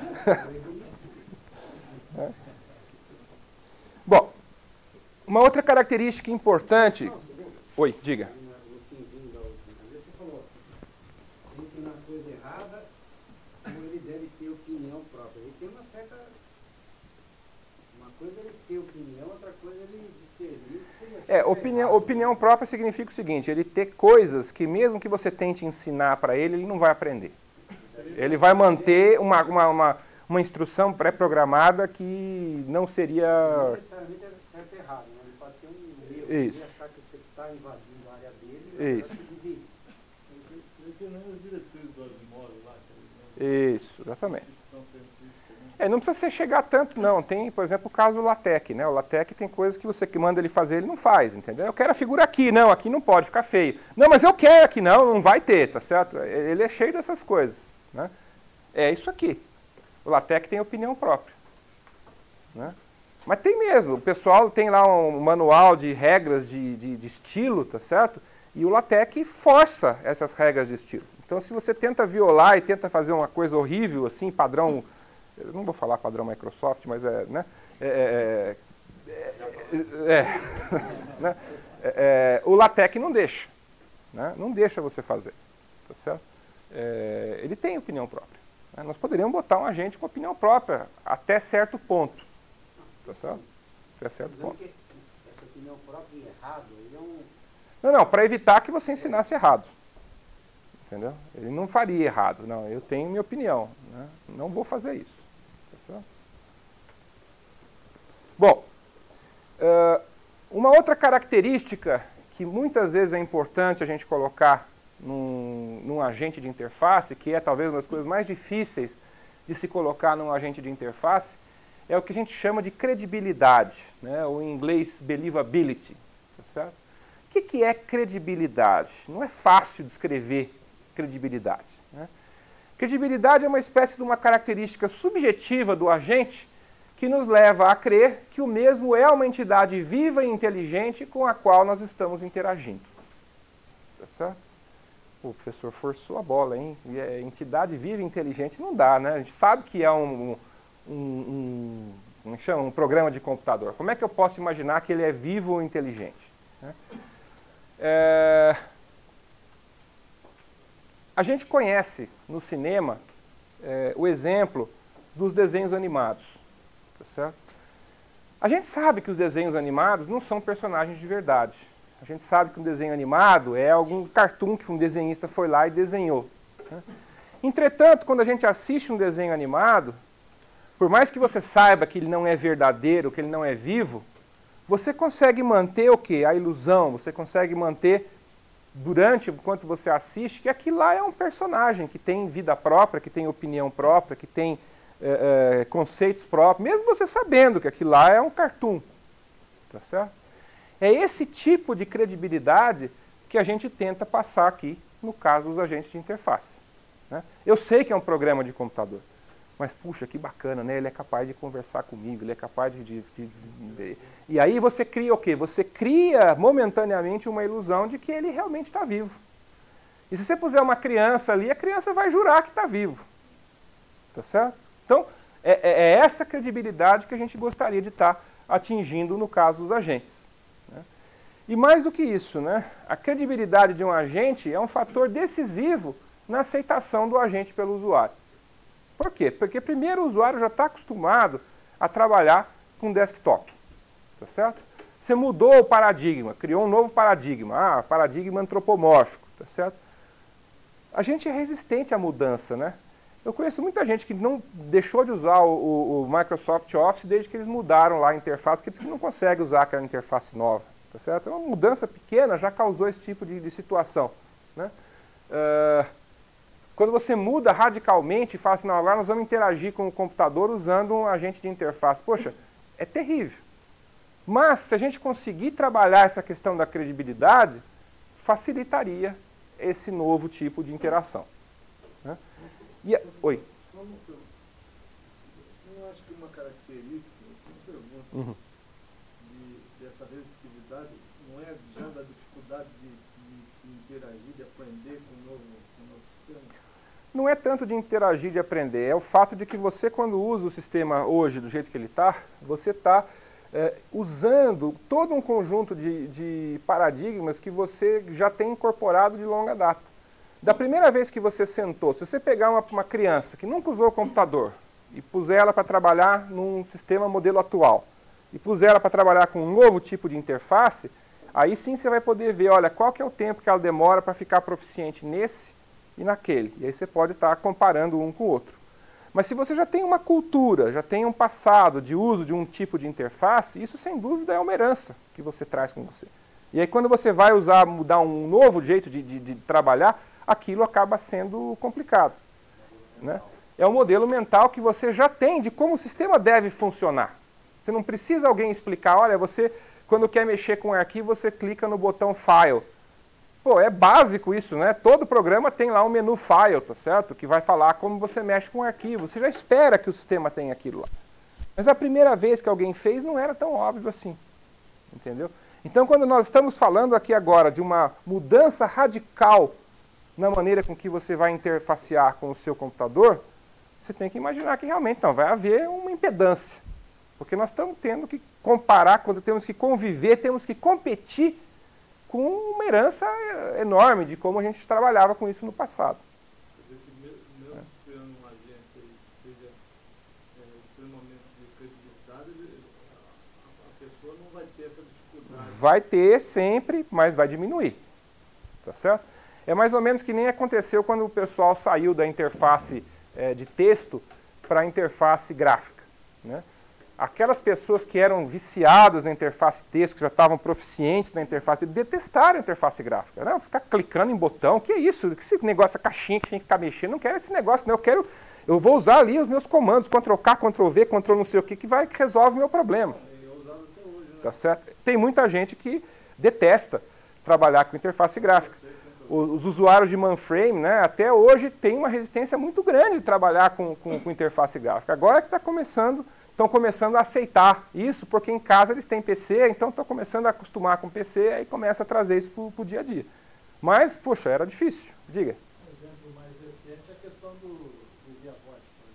é. Bom, uma outra característica importante... Oi, diga. Você falou, se ensinar coisa errada, ele deve ter opinião própria. Ele tem uma certa... Uma coisa é ele ter opinião, outra coisa é ele discernir. É, opinião, opinião própria significa o seguinte, ele ter coisas que mesmo que você tente ensinar para ele, ele não vai aprender. Ele vai manter uma, uma, uma, uma instrução pré-programada que não seria... Não necessariamente é certo e errado, né? Ele pode ter um erro Isso. e achar que você está invadindo a área dele. Isso. Você tem nem as diretrizes do Asimov lá. Isso, exatamente. É, não precisa você chegar tanto, não. Tem, por exemplo, o caso do LaTeX, né? O LaTeX tem coisas que você manda ele fazer, ele não faz, entendeu? Eu quero a figura aqui, não, aqui não pode, ficar feio. Não, mas eu quero aqui, não, não vai ter, tá certo? Ele é cheio dessas coisas, né? É isso aqui. O LaTeX tem opinião própria, né? Mas tem mesmo, o pessoal tem lá um manual de regras de, de, de estilo, tá certo? E o LaTeX força essas regras de estilo. Então, se você tenta violar e tenta fazer uma coisa horrível, assim, padrão... Eu não vou falar padrão Microsoft, mas é, né? É, é, é, é, né? é, é, o LaTeX não deixa, né? Não deixa você fazer, tá certo? é, ele tem opinião própria. Né? Nós poderíamos botar um agente com opinião própria até certo ponto. Tá certo? Até certo ponto. Que essa opinião própria e errado, ele é um... Não, não, para evitar que você ensinasse errado. Entendeu? Ele não faria errado. Não, eu tenho minha opinião. Né? Não vou fazer isso. Tá certo? Bom, uh, uma outra característica que muitas vezes é importante a gente colocar num, num agente de interface, que é talvez uma das coisas mais difíceis de se colocar num agente de interface, é o que a gente chama de credibilidade, né? Ou em inglês, believability. Tá certo? O que, que é credibilidade? Não é fácil descrever credibilidade. Né? Credibilidade é uma espécie de uma característica subjetiva do agente que nos leva a crer que o mesmo é uma entidade viva e inteligente com a qual nós estamos interagindo. Tá certo? O professor forçou a bola, hein? E é entidade viva e inteligente não dá, né? A gente sabe que é um, um, um, como chama? um programa de computador. Como é que eu posso imaginar que ele é vivo ou inteligente? Né? É... A gente conhece no cinema é, o exemplo dos desenhos animados. Tá certo? A gente sabe que os desenhos animados não são personagens de verdade. A gente sabe que um desenho animado é algum cartoon que um desenhista foi lá e desenhou. Né? Entretanto, quando a gente assiste um desenho animado, por mais que você saiba que ele não é verdadeiro, que ele não é vivo, você consegue manter o quê? A ilusão, você consegue manter durante, enquanto você assiste, que aquilo lá é um personagem que tem vida própria, que tem opinião própria, que tem é, é, conceitos próprios, mesmo você sabendo que aquilo lá é um cartoon. Tá certo? É esse tipo de credibilidade que a gente tenta passar aqui no caso dos agentes de interface. Né? Eu sei que é um programa de computador, mas puxa, que bacana, né? Ele é capaz de conversar comigo, ele é capaz de, de, de, de... E aí você cria o quê? Você cria momentaneamente uma ilusão de que ele realmente está vivo. E se você puser uma criança ali, a criança vai jurar que está vivo. Tá certo? Então, é, é essa credibilidade que a gente gostaria de estar atingindo no caso dos agentes. Né? E mais do que isso, né? A credibilidade de um agente é um fator decisivo na aceitação do agente pelo usuário. Por quê? Porque primeiro o usuário já está acostumado a trabalhar com desktop. Tá certo? Você mudou o paradigma, criou um novo paradigma. Ah, paradigma antropomórfico. Tá certo? A gente é resistente à mudança, né? Eu conheço muita gente que não deixou de usar o, o, o Microsoft Office desde que eles mudaram lá a interface, porque diz que não consegue usar aquela interface nova. Tá certo? Uma mudança pequena já causou esse tipo de, de situação. Né? Uh, Quando você muda radicalmente e fala assim, não, agora nós vamos interagir com o computador usando um agente de interface. Poxa, é terrível. Mas, se a gente conseguir trabalhar essa questão da credibilidade, facilitaria esse novo tipo de interação. Né? E a... Oi? Você não acha que uma característica, uma pergunta, Uhum. de, dessa resistividade não é já da dificuldade de, de, de interagir, de aprender com o novo, com o novo sistema? Não é tanto de interagir, de aprender, é o fato de que você, quando usa o sistema hoje do jeito que ele está, você está é, usando todo um conjunto de, de paradigmas que você já tem incorporado de longa data. Da primeira vez que você sentou, se você pegar uma, uma criança que nunca usou o computador e puser ela para trabalhar num sistema modelo atual, e puser ela para trabalhar com um novo tipo de interface, aí sim você vai poder ver, olha, qual que é o tempo que ela demora para ficar proficiente nesse e naquele. E aí você pode estar comparando um com o outro. Mas se você já tem uma cultura, já tem um passado de uso de um tipo de interface, isso sem dúvida é uma herança que você traz com você. E aí quando você vai usar, mudar um novo jeito de, de, de trabalhar, aquilo acaba sendo complicado. Né? É um modelo mental que você já tem de como o sistema deve funcionar. Você não precisa alguém explicar, olha, você, quando quer mexer com um arquivo, você clica no botão File. Pô, é básico isso, né? Todo programa tem lá um menu File, tá certo? Que vai falar como você mexe com o arquivo. Você já espera que o sistema tenha aquilo lá. Mas a primeira vez que alguém fez não era tão óbvio assim. Entendeu? Então, quando nós estamos falando aqui agora de uma mudança radical na maneira com que você vai interfacear com o seu computador, você tem que imaginar que realmente não vai haver uma impedância. Porque nós estamos tendo que comparar, quando temos que conviver, temos que competir com uma herança enorme de como a gente trabalhava com isso no passado. Quer Vai ter sempre, mas vai diminuir. Tá certo? É mais ou menos que nem aconteceu quando o pessoal saiu da interface é, de texto para a interface gráfica. Né? Aquelas pessoas que eram viciadas na interface texto, que já estavam proficientes na interface, detestaram a interface gráfica. Não, ficar clicando em botão, que é isso? Que esse negócio, essa caixinha que tem que ficar mexendo, não quero esse negócio, não. Eu quero, eu vou usar ali os meus comandos, control K, control V, control não sei o que, que vai, que resolve o meu problema. Tá certo? Tem muita gente que detesta trabalhar com interface gráfica. Os usuários de mainframe, né, até hoje, têm uma resistência muito grande de trabalhar com, com, com interface gráfica. Agora é que está começando, estão começando a aceitar isso, porque em casa eles têm P C, então estão começando a acostumar com P C, aí começa a trazer isso para o dia a dia. Mas, poxa, era difícil. Diga. Um exemplo mais recente é a questão do, do via voz, por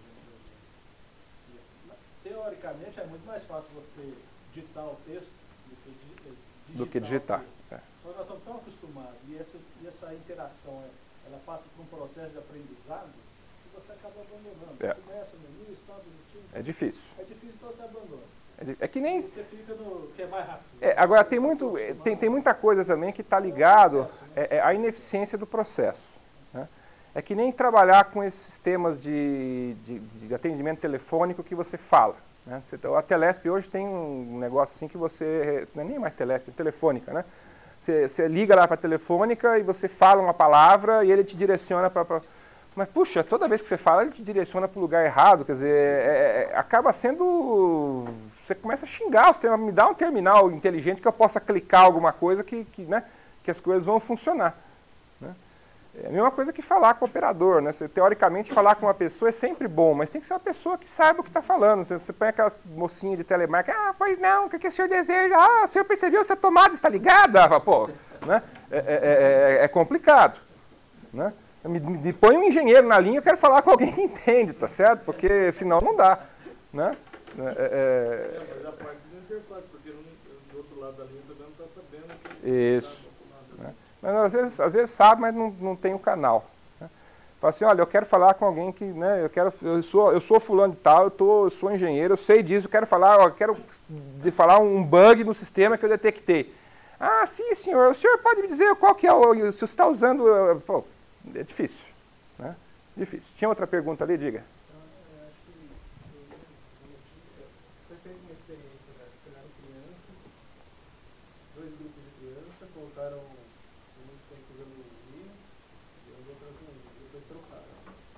exemplo. Teoricamente, é muito mais fácil você digitar o texto do que, digitar, do que digitar. É. Só nós estamos tão acostumados, e essa, e essa interação, ela passa por um processo de aprendizado, que você acaba abandonando. É. Você começa no início, está bonitinho. É difícil. É difícil, então você abandona. É, de, é que nem... Você fica no que é mais rápido. É, agora, tem, muito, tem, tem muita coisa também que está ligado é, é, à ineficiência do processo. Né? É que nem trabalhar com esses sistemas de, de, de atendimento telefônico que você fala. Né? A Telesp hoje tem um negócio assim que você... Não é nem mais Telesp, é telefônica, né? Você, você liga lá para a telefônica e você fala uma palavra e ele te direciona para... Pra... Mas, puxa, toda vez que você fala, ele te direciona para o lugar errado. Quer dizer, é, é, acaba sendo... Você começa a xingar o sistema. Me dá um terminal inteligente que eu possa clicar alguma coisa que, que, né, que as coisas vão funcionar. Né? É a mesma coisa que falar com o operador. Né? Você, teoricamente, falar com uma pessoa é sempre bom, mas tem que ser uma pessoa que saiba o que está falando. Você, você põe aquelas mocinhas de telemarketing, ah, pois não, o que, que o senhor deseja? Ah, o senhor percebeu se a tomada está ligada? Pô, né? é, é, é, é complicado. Né? Me, me põe um engenheiro na linha, eu quero falar com alguém que entende, tá certo? Porque senão não dá. Né? É, é... É, mas a parte da interface, porque não, do outro lado da linha também não está sabendo. Que Isso. Tá, né? Mas às vezes, às vezes sabe, mas não, não tem o canal. Né? Fala assim, olha, eu quero falar com alguém que, né, eu quero, eu sou, eu sou fulano de tal, eu, tô, eu sou engenheiro, eu sei disso, eu quero falar, eu quero de falar um bug no sistema que eu detectei. Ah, sim, senhor, o senhor pode me dizer qual que é o, se você está usando, pô, é difícil, né? Difícil. Tinha outra pergunta ali, diga. Eu acho que você fez uma experiência, né? Pegaram crianças, dois grupos de crianças, colocaram uns tempo usando o Linux e as outras não, depois trocaram.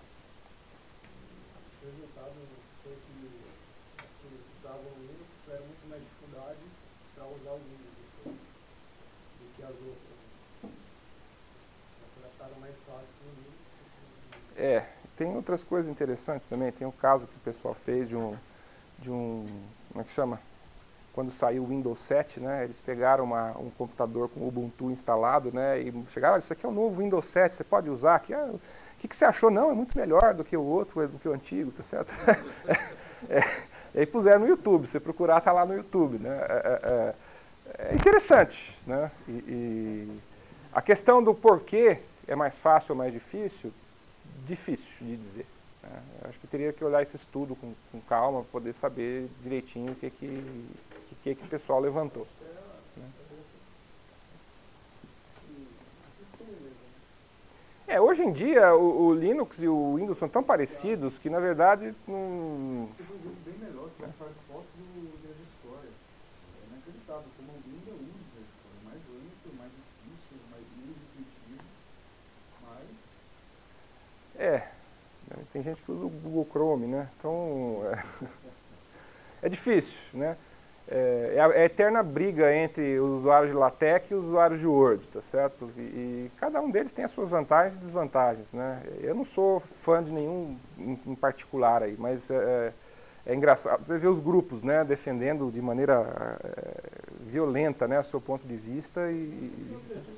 O resultado foi que as que usavam o Linux tiveram muito mais dificuldade para usar o Windows depois do que as outras. Mais fácil no é, tem outras coisas interessantes também. Tem um caso que o pessoal fez de um, de um como é que chama? Quando saiu o Windows sete, né, eles pegaram uma, um computador com o Ubuntu instalado, né, e chegaram, olha, isso aqui é o novo Windows sete, você pode usar aqui. Ah, o que, que você achou? Não, é muito melhor do que o outro, do que o antigo, tá certo? é, e aí puseram no YouTube, você procurar, tá lá no YouTube, né? É, é, é interessante, né? E, e a questão do porquê é mais fácil ou mais difícil, difícil de dizer. Né? Eu acho que teria que olhar esse estudo com, com calma, para poder saber direitinho o que que, que, que o pessoal levantou. Né? É, hoje em dia, o, o Linux e o Windows são tão parecidos que, na verdade, não... Tem um jogo bem melhor, que é o Firefox do Desert Story. É inacreditável, como alguém ainda usa o Desert Story. Mais lento, mais difícil, mais menos intuitivo. Mas... É, tem gente que usa o Google Chrome, né? Então, é, é difícil, né? É, é a, é a eterna briga entre os usuários de LaTeX e os usuários de Word, tá certo? E, e cada um deles tem as suas vantagens e desvantagens, né? Eu não sou fã de nenhum em, em particular aí, mas é, é engraçado você ver os grupos, né, defendendo de maneira é, violenta, né, o seu ponto de vista e... e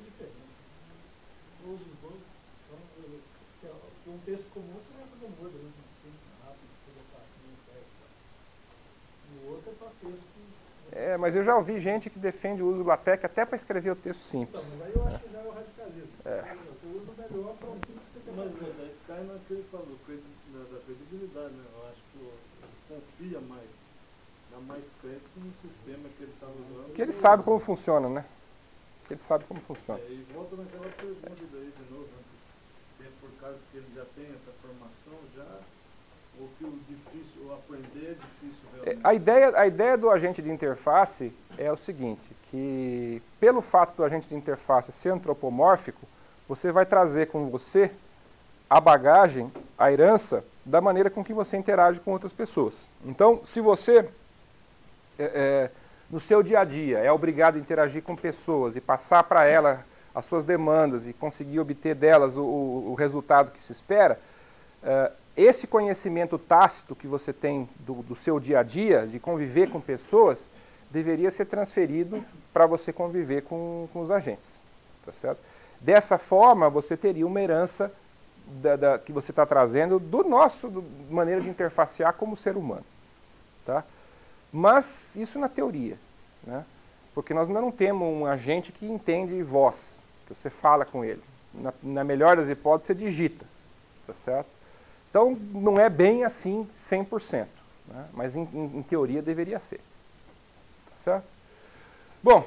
um texto comum você vai fazer um Word muito simples, rápido, colocar no texto. O outro é para texto. É, mas eu já ouvi gente que defende o uso do LaTeX até para escrever o texto simples. Então, mas aí eu acho que já é o radicalismo. É. Você usa o melhor para um tipo que você quer. Mas é, cai naquele falou, da credibilidade, né? Eu acho que eu confia mais Dá mais crédito no sistema que ele está usando. Que ele sabe como funciona, né? Que ele sabe como funciona. É, e volta naquela pergunta daí de novo, né? Se é por causa que ele já tem essa formação, já, ou que o difícil, o aprender é difícil realmente. A ideia, a ideia do agente de interface é o seguinte, que pelo fato do agente de interface ser antropomórfico, você vai trazer com você a bagagem, a herança, da maneira com que você interage com outras pessoas. Então, se você, é, é, no seu dia a dia, é obrigado a interagir com pessoas e passar para elas as suas demandas e conseguir obter delas o, o, o resultado que se espera, é, esse conhecimento tácito que você tem do, do seu dia a dia, de conviver com pessoas, deveria ser transferido para você conviver com, com os agentes. Tá certo? Dessa forma, você teria uma herança da, da, que você está trazendo do nosso do, maneira de interfacear como ser humano. Tá? Mas isso na teoria. Né? Porque nós ainda não temos um agente que entende voz, que você fala com ele. Na, na melhor das hipóteses, você digita. Tá certo? Então, não é bem assim cem por cento, né? Mas em, em, em teoria deveria ser. Tá certo? Bom,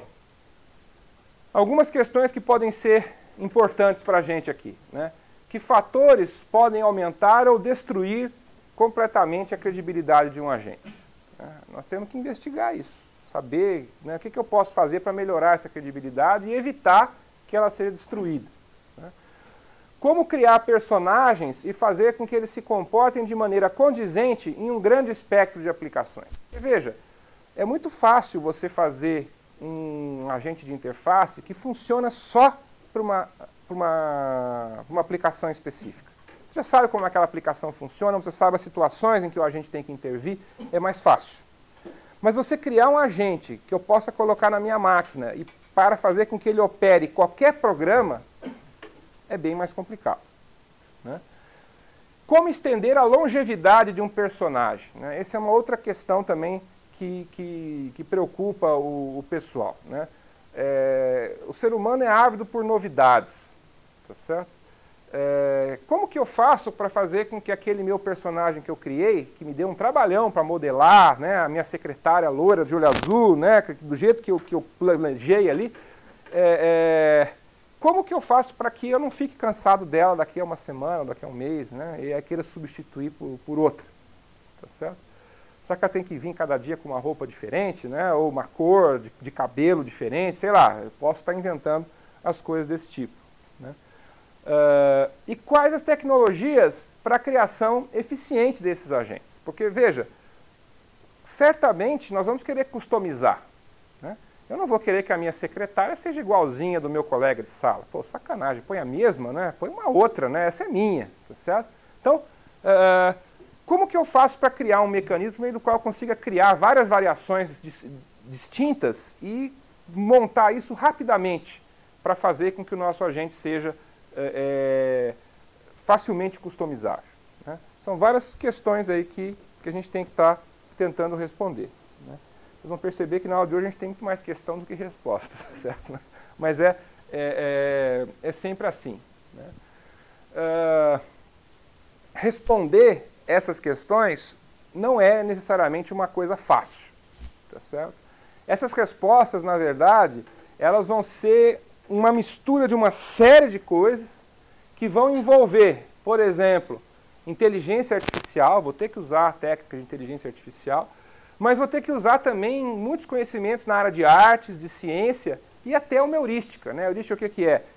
algumas questões que podem ser importantes para a gente aqui. Né? Que fatores podem aumentar ou destruir completamente a credibilidade de um agente? Né? Nós temos que investigar isso, saber, né, o que, que eu posso fazer para melhorar essa credibilidade e evitar que ela seja destruída. Né? Como criar personagens e fazer com que eles se comportem de maneira condizente em um grande espectro de aplicações. E veja, é muito fácil você fazer um agente de interface que funciona só para uma, para uma, uma aplicação específica. Você já sabe como aquela aplicação funciona, você sabe as situações em que o agente tem que intervir, é mais fácil. Mas você criar um agente que eu possa colocar na minha máquina e para fazer com que ele opere qualquer programa, é bem mais complicado. Né? Como estender a longevidade de um personagem? Né? Essa é uma outra questão também que, que, que preocupa o, o pessoal. Né? É, o ser humano é ávido por novidades. Tá certo? É, como que eu faço para fazer com que aquele meu personagem que eu criei, que me deu um trabalhão para modelar, né, a minha secretária loira de olho azul, né, do jeito que eu, que eu planejei ali, é, é, como que eu faço para que eu não fique cansado dela daqui a uma semana, daqui a um mês, né, e aí queira substituir por, por outra, tá certo? Será que ela tem que vir cada dia com uma roupa diferente, né, ou uma cor de, de cabelo diferente, sei lá, eu posso estar inventando as coisas desse tipo, né? Uh, e quais as tecnologias para a criação eficiente desses agentes? Porque, veja, certamente nós vamos querer customizar, né? Eu não vou querer que a minha secretária seja igualzinha do meu colega de sala. Pô, sacanagem, põe a mesma, né? Põe uma outra, né? Essa é minha, tá certo? Então, uh, como que eu faço para criar um mecanismo no qual eu consiga criar várias variações dis distintas e montar isso rapidamente para fazer com que o nosso agente seja É, é, facilmente customizável, né? São várias questões aí que, que a gente tem que estar tá tentando responder, né? Vocês vão perceber que na aula de hoje a gente tem muito mais questão do que resposta, certo? Mas é, é, é, é sempre assim, né? Uh, responder essas questões não é necessariamente uma coisa fácil, tá certo? Essas respostas, na verdade, elas vão ser uma mistura de uma série de coisas que vão envolver, por exemplo, inteligência artificial, vou ter que usar a técnica de inteligência artificial, mas vou ter que usar também muitos conhecimentos na área de artes, de ciência e até uma heurística, né? Heurística o que, que é?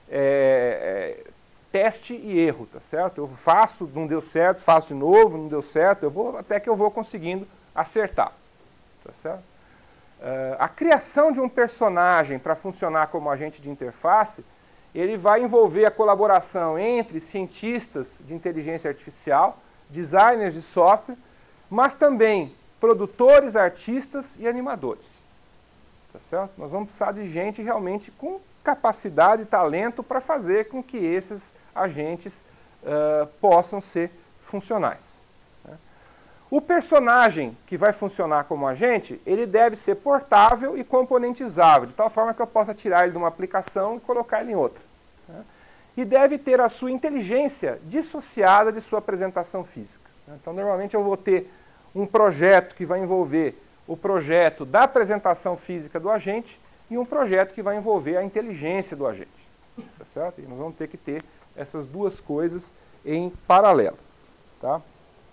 É, é? Teste e erro, tá certo? Eu faço, não deu certo, faço de novo, não deu certo, eu vou, até que eu vou conseguindo acertar, tá certo? Uh, a criação de um personagem para funcionar como agente de interface, ele vai envolver a colaboração entre cientistas de inteligência artificial, designers de software, mas também produtores, artistas e animadores. Tá certo? Nós vamos precisar de gente realmente com capacidade e talento para fazer com que esses agentes uh, possam ser funcionais. O personagem que vai funcionar como agente, ele deve ser portável e componentizável, de tal forma que eu possa tirar ele de uma aplicação e colocar ele em outra. Né? E deve ter a sua inteligência dissociada de sua apresentação física. Então, normalmente eu vou ter um projeto que vai envolver o projeto da apresentação física do agente e um projeto que vai envolver a inteligência do agente. Tá certo? E nós vamos ter que ter essas duas coisas em paralelo. Tá?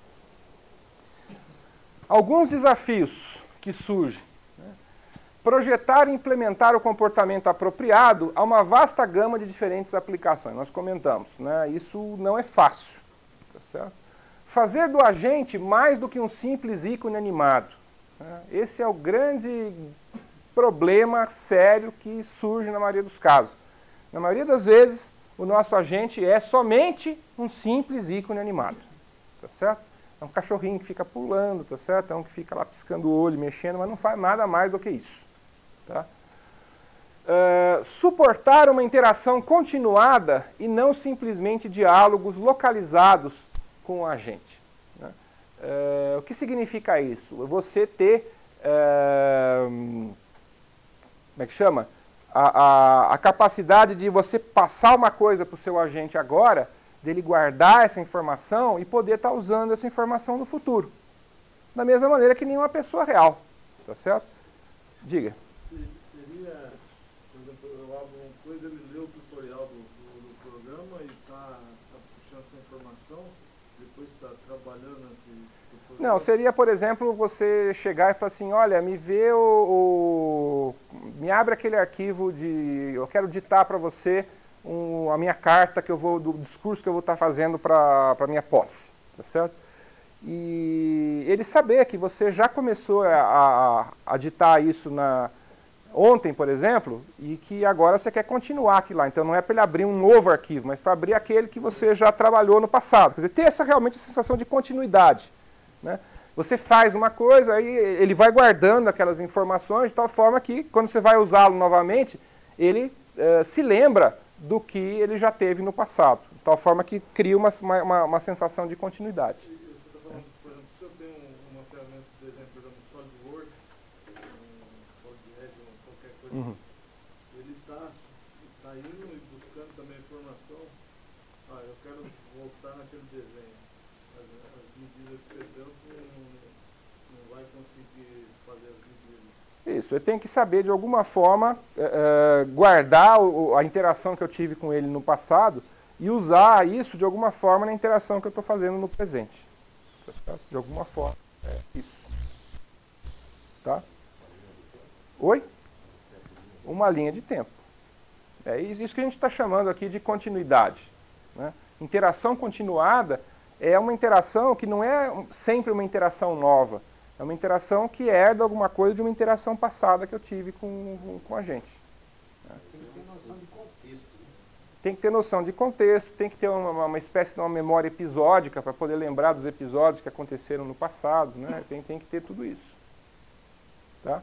Alguns desafios que surgem. Né? Projetar e implementar o comportamento apropriado a uma vasta gama de diferentes aplicações. Nós comentamos, né? Isso não é fácil. Tá certo? Fazer do agente mais do que um simples ícone animado. Né? Esse é o grande problema sério que surge na maioria dos casos. Na maioria das vezes, o nosso agente é somente um simples ícone animado. Tá certo? É um cachorrinho que fica pulando, tá certo? É um que fica lá piscando o olho, mexendo, mas não faz nada mais do que isso. Tá? Uh, suportar uma interação continuada e não simplesmente diálogos localizados com o agente. Né? Uh, o que significa isso? Você ter, uh, como é que chama? A, a, a capacidade de você passar uma coisa para o seu agente agora, dele guardar essa informação e poder estar usando essa informação no futuro. Da mesma maneira que nenhuma pessoa real. Tá certo? Diga. Seria, por exemplo, eu abro uma coisa, ele lê o tutorial do, do, do programa e está tá puxando essa informação, depois está trabalhando esse tutorial. Não, seria, por exemplo, você chegar e falar assim, olha, me vê o, o me abre aquele arquivo de, eu quero ditar para você um, a minha carta que eu vou, do discurso que eu vou estar fazendo para a minha posse, tá certo? E ele saber que você já começou a, a, a ditar isso na, ontem, por exemplo, e que agora você quer continuar aquilo lá. Então não é para ele abrir um novo arquivo, mas para abrir aquele que você já trabalhou no passado. Quer dizer, ter essa realmente sensação de continuidade. Né? Você faz uma coisa, aí ele vai guardando aquelas informações de tal forma que, quando você vai usá-lo novamente, ele uh, se lembra do que ele já teve no passado. De tal forma que cria uma, uma, uma sensação de continuidade. Você está falando, por exemplo, se eu tenho uma ferramenta, por exemplo, por exemplo, SolidWorks, um SolidEdge, qualquer coisa, Uhum. ele está tá indo e buscando também informação. Ah, eu quero voltar naquele desenho. As, as medidas que você deu, não, não vai conseguir fazer as medidas. Isso, eu tenho que saber de alguma forma uh, guardar o, a interação que eu tive com ele no passado e usar isso de alguma forma na interação que eu estou fazendo no presente. Tá? De alguma forma, é isso. Tá? Oi? Uma linha de tempo. É isso que a gente está chamando aqui de continuidade. Né? Interação continuada é uma interação que não é sempre uma interação nova. É uma interação que herda alguma coisa de uma interação passada que eu tive com, com a gente. Tem que ter noção de contexto. Né? Tem que ter noção de contexto, tem que ter uma, uma espécie de uma memória episódica para poder lembrar dos episódios que aconteceram no passado. Né? Tem, tem que ter tudo isso. Tá?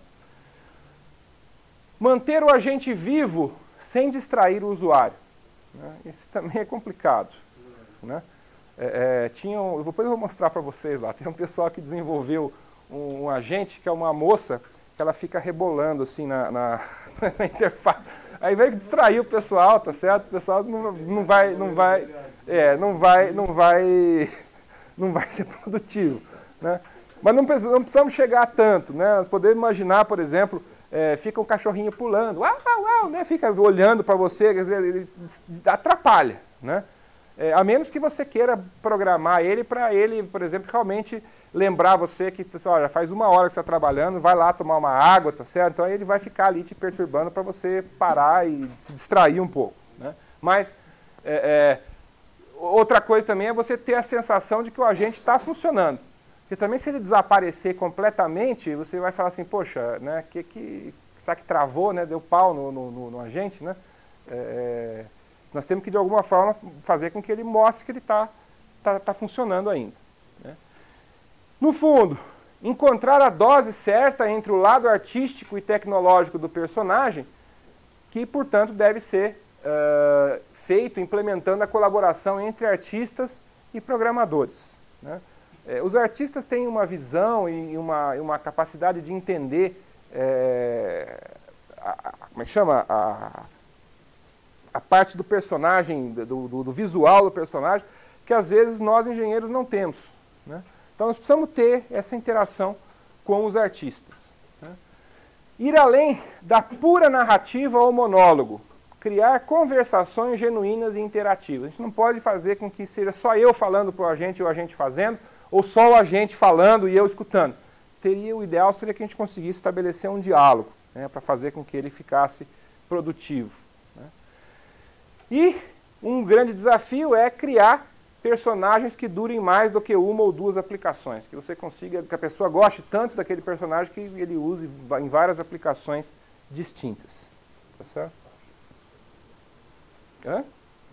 Manter o agente vivo sem distrair o usuário. Né? Isso também é complicado. Né? É, é, tinha um, depois eu vou mostrar para vocês lá. Tem um pessoal que desenvolveu um, um agente que é uma moça que ela fica rebolando assim na, na, na interface. Aí vai distrair o pessoal, tá certo? O pessoal não, não vai, não vai, é, não vai, não vai, não vai ser produtivo, né? Mas não, não precisamos chegar a tanto, né? Nós podemos imaginar, por exemplo, é, fica um cachorrinho pulando, uau, uau, uau, né? Fica olhando para você, quer dizer, ele atrapalha, né? É, a menos que você queira programar ele para ele, por exemplo, realmente lembrar você que, olha, faz uma hora que você está trabalhando, vai lá tomar uma água, tá certo? Então ele vai ficar ali te perturbando para você parar e se distrair um pouco, né? Mas é, é, outra coisa também é você ter a sensação de que o agente está funcionando. Porque também se ele desaparecer completamente, você vai falar assim, poxa, né, que, que, será que travou, né, deu pau no, no, no, no agente, né? É, nós temos que, de alguma forma, fazer com que ele mostre que ele está tá, tá funcionando ainda. Né? No fundo, encontrar a dose certa entre o lado artístico e tecnológico do personagem, que, portanto, deve ser uh, feito implementando a colaboração entre artistas e programadores. Né? É, os artistas têm uma visão e uma, uma capacidade de entender, é, a, a, como é que chama? A, a parte do personagem, do, do, do visual do personagem, que às vezes nós engenheiros não temos. Né? Então nós precisamos ter essa interação com os artistas. Né? Ir além da pura narrativa ou monólogo, criar conversações genuínas e interativas. A gente não pode fazer com que seja só eu falando para o agente e o agente fazendo, ou só o agente falando e eu escutando. Teria, o ideal seria que a gente conseguisse estabelecer um diálogo, né, para fazer com que ele ficasse produtivo. Né? E um grande desafio é criar personagens que durem mais do que uma ou duas aplicações, que você consiga, que a pessoa goste tanto daquele personagem que ele use em várias aplicações distintas. Tá certo? Hã?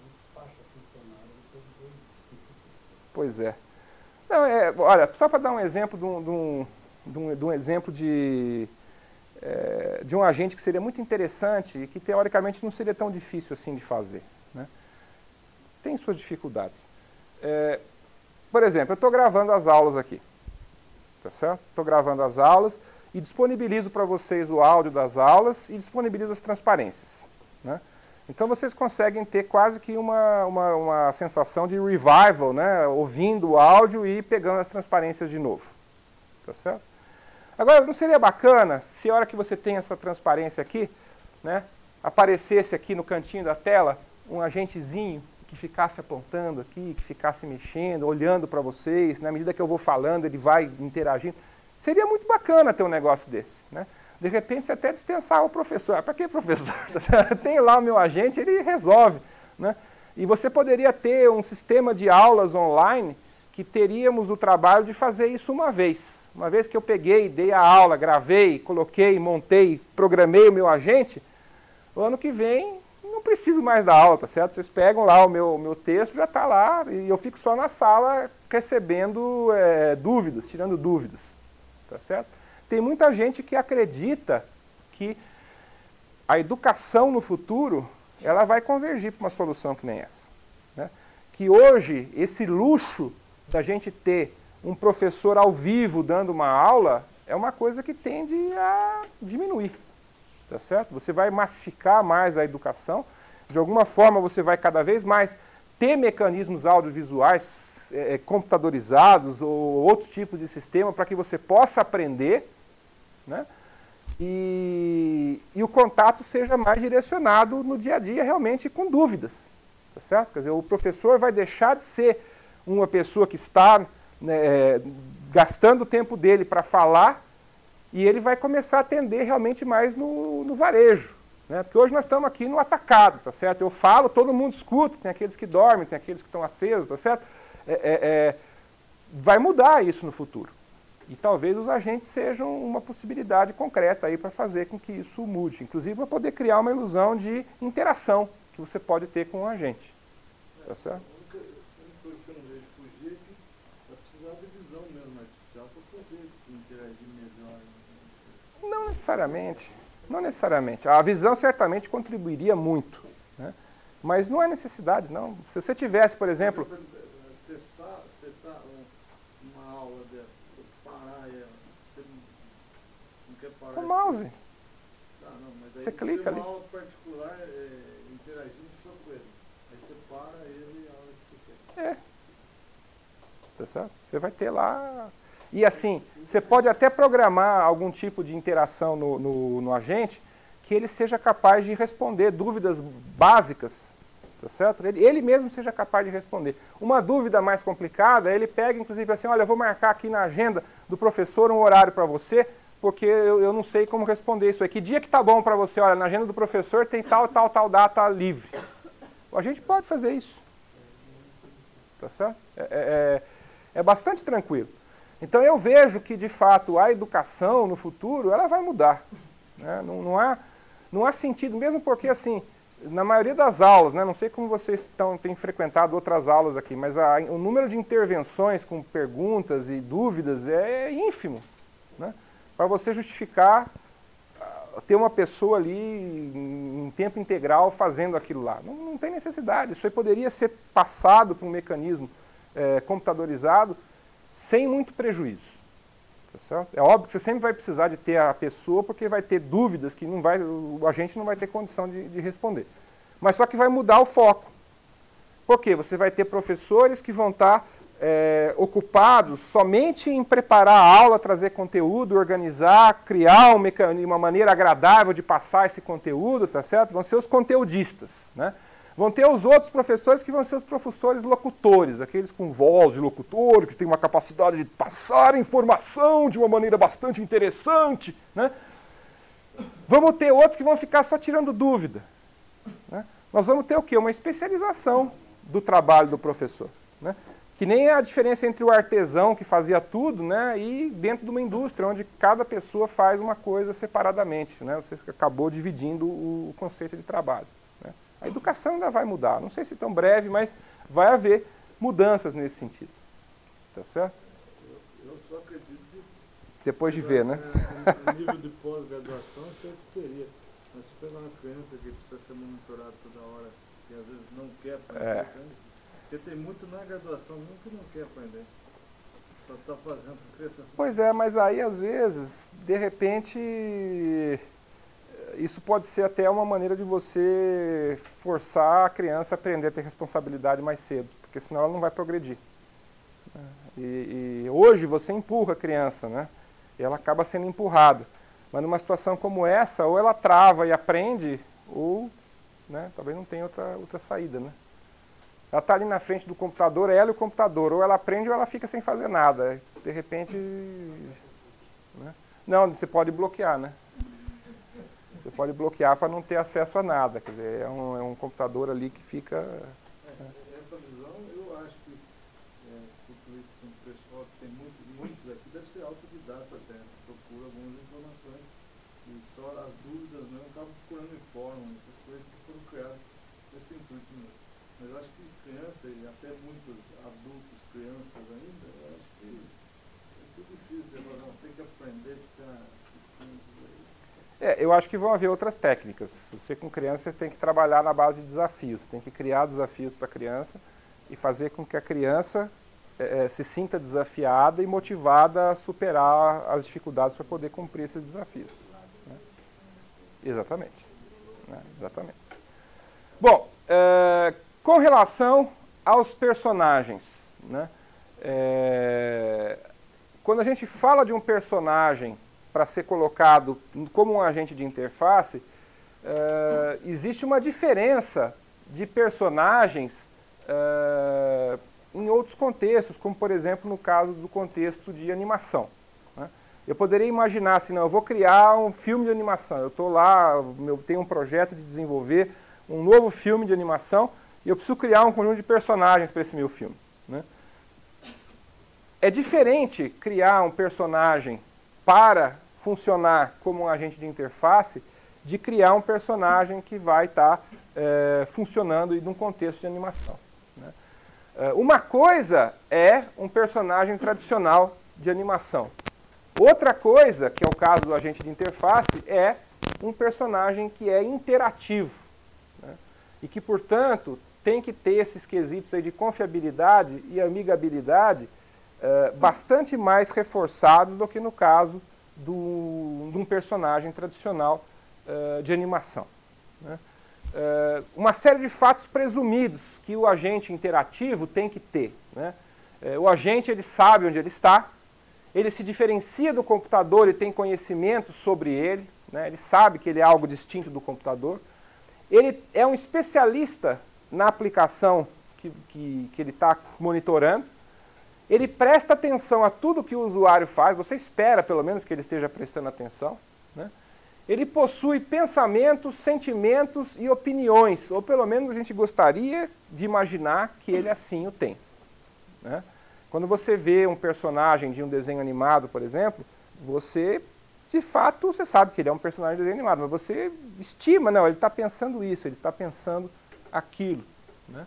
Pois é. Não, é, olha, só para dar um exemplo de um, de um, de um, de um exemplo de, é, de um agente que seria muito interessante e que teoricamente não seria tão difícil assim de fazer. Né? Tem suas dificuldades. É, por exemplo, eu estou gravando as aulas aqui. Tá certo? Estou gravando as aulas e disponibilizo para vocês o áudio das aulas e disponibilizo as transparências. Né? Então vocês conseguem ter quase que uma, uma, uma sensação de revival, né? Ouvindo o áudio e pegando as transparências de novo. Tá certo? Agora, não seria bacana se a hora que você tem essa transparência aqui, né, aparecesse aqui no cantinho da tela um agentezinho que ficasse apontando aqui, que ficasse mexendo, olhando para vocês, na medida que eu vou falando ele vai interagindo. Seria muito bacana ter um negócio desse, né? De repente você até dispensar o professor. Ah, para que professor? Tem lá o meu agente, ele resolve. Né? E você poderia ter um sistema de aulas online que teríamos o trabalho de fazer isso uma vez. Uma vez que eu peguei, dei a aula, gravei, coloquei, montei, programei o meu agente, o ano que vem não preciso mais da aula, tá certo? Vocês pegam lá o meu, meu texto, já está lá, e eu fico só na sala recebendo é, dúvidas, tirando dúvidas. Tá certo? Tem muita gente que acredita que a educação no futuro ela vai convergir para uma solução que nem essa. Né? Que hoje, esse luxo da gente ter um professor ao vivo dando uma aula é uma coisa que tende a diminuir. Tá certo? Você vai massificar mais a educação, de alguma forma você vai cada vez mais ter mecanismos audiovisuais é, computadorizados ou outros tipos de sistema para que você possa aprender. Né? E, e o contato seja mais direcionado no dia a dia realmente com dúvidas, tá certo? Quer dizer, o professor vai deixar de ser uma pessoa que está né, gastando o tempo dele para falar e ele vai começar a atender realmente mais no, no varejo, né? Porque hoje nós estamos aqui no atacado, tá certo? Eu falo, todo mundo escuta, tem aqueles que dormem, tem aqueles que estão acesos, tá certo? É, é, é, vai mudar isso no futuro. E talvez os agentes sejam uma possibilidade concreta aí para fazer com que isso mude. Inclusive para poder criar uma ilusão de interação que você pode ter com o agente. Tá certo? A única coisa que eu não vejo fugir é que vai precisar de visão mesmo artificial para poder interagir melhor. Não necessariamente. Não necessariamente. A visão certamente contribuiria muito. Né? Mas não é necessidade, não. Se você tivesse, por exemplo... Acessar, acessar uma aula dessa. O mouse. Ah, não, mas aí você clica ali. Uma aula particular é, interagindo com sua coisa. Aí você para ele e a aula que você quer. É. Tá certo? Você vai ter lá... E assim, você pode até programar algum tipo de interação no, no, no agente que ele seja capaz de responder dúvidas básicas. Tá certo? Ele, ele mesmo seja capaz de responder. Uma dúvida mais complicada, ele pega inclusive assim, olha, eu vou marcar aqui na agenda do professor um horário para você, porque eu, eu não sei como responder isso aí. Que dia que tá bom para você? Olha, na agenda do professor tem tal, tal, tal data livre. A gente pode fazer isso. Tá certo? É, é, é bastante tranquilo. Então eu vejo que, de fato, a educação no futuro, ela vai mudar. Né? Não, não, há, não há sentido, mesmo porque, assim, na maioria das aulas, né, não sei como vocês estão, têm frequentado outras aulas aqui, mas a, o número de intervenções com perguntas e dúvidas é ínfimo. Né? Para você justificar ter uma pessoa ali em tempo integral fazendo aquilo lá. Não, não tem necessidade. Isso aí poderia ser passado por um mecanismo é, computadorizado sem muito prejuízo. Tá certo? É óbvio que você sempre vai precisar de ter a pessoa porque vai ter dúvidas que não vai, o agente não vai ter condição de, de responder. Mas só que vai mudar o foco. Por quê? Você vai ter professores que vão estar é, ocupados somente em preparar a aula, trazer conteúdo, organizar, criar um mecanismo, uma maneira agradável de passar esse conteúdo, tá certo? Vão ser os conteudistas, né? Vão ter os outros professores que vão ser os professores locutores, aqueles com voz de locutor, que têm uma capacidade de passar informação de uma maneira bastante interessante, né? Vamos ter outros que vão ficar só tirando dúvida, né? Nós vamos ter o quê? Uma especialização do trabalho do professor, né? Que nem a diferença entre o artesão que fazia tudo, né, e dentro de uma indústria onde cada pessoa faz uma coisa separadamente, né? Você acabou dividindo o, o conceito de trabalho, né? A educação ainda vai mudar, não sei se tão breve, mas vai haver mudanças nesse sentido, tá certo? Eu, eu só acredito que depois de ver, né? O nível de pós-graduação até que seria, mas se pegar uma criança que precisa ser monitorada toda hora, que às vezes não quer aprender, É. porque tem muito na graduação mesmo que não quer aprender, só está fazendo porque tá... Pois é, mas aí às vezes, de repente, isso pode ser até uma maneira de você forçar a criança a aprender a ter responsabilidade mais cedo, porque senão ela não vai progredir. E, e hoje você empurra a criança, né? E ela acaba sendo empurrada. Mas numa situação como essa, ou ela trava e aprende, ou, né, talvez não tenha outra, outra saída, né? Ela está ali na frente do computador, ela e o computador, ou ela aprende ou ela fica sem fazer nada. De repente, né? Não, você pode bloquear, né? Você pode bloquear para não ter acesso a nada. Quer dizer, é um, é um computador ali que fica... Essa visão, eu acho que é, o pessoal tem muito, muitos aqui, deve ser autodidata até, procura algumas informações e só as dúvidas mesmo acabam procurando em fórum, essas coisas que foram criadas nesse intuito mesmo. Mas eu acho que criança e até muitos adultos, crianças ainda, eu acho que vai ser difícil, elas vão ter que aprender a ficar assistindo. É, eu acho que vão haver outras técnicas. Você com criança tem que trabalhar na base de desafios, tem que criar desafios para a criança e fazer com que a criança é, se sinta desafiada e motivada a superar as dificuldades para poder cumprir esses desafios, né? Exatamente. Né? Exatamente. Bom, é, com relação aos personagens, né? É, quando a gente fala de um personagem para ser colocado como um agente de interface, uh, existe uma diferença de personagens uh, em outros contextos, como por exemplo no caso do contexto de animação, né? Eu poderia imaginar assim, não, eu vou criar um filme de animação, eu estou lá, eu tenho um projeto de desenvolver um novo filme de animação e eu preciso criar um conjunto de personagens para esse meu filme, né? É diferente criar um personagem para funcionar como um agente de interface, de criar um personagem que vai estar tá, é, funcionando em um contexto de animação, né? É, uma coisa é um personagem tradicional de animação. Outra coisa, que é o caso do agente de interface, é um personagem que é interativo, né? E que, portanto, tem que ter esses quesitos aí de confiabilidade e amigabilidade é, bastante mais reforçados do que no caso Do, de um personagem tradicional uh, de animação, né? Uh, uma série de fatos presumidos que o agente interativo tem que ter, né? Uh, o agente ele sabe onde ele está, ele se diferencia do computador e tem conhecimento sobre ele, né? Ele sabe que ele é algo distinto do computador, ele é um especialista na aplicação que, que, que ele está monitorando. Ele presta atenção a tudo que o usuário faz, você espera pelo menos que ele esteja prestando atenção, né? Ele possui pensamentos, sentimentos e opiniões, ou pelo menos a gente gostaria de imaginar que ele assim o tem, né? Quando você vê um personagem de um desenho animado, por exemplo, você, de fato, você sabe que ele é um personagem de desenho animado, mas você estima, não, ele está pensando isso, ele está pensando aquilo, né?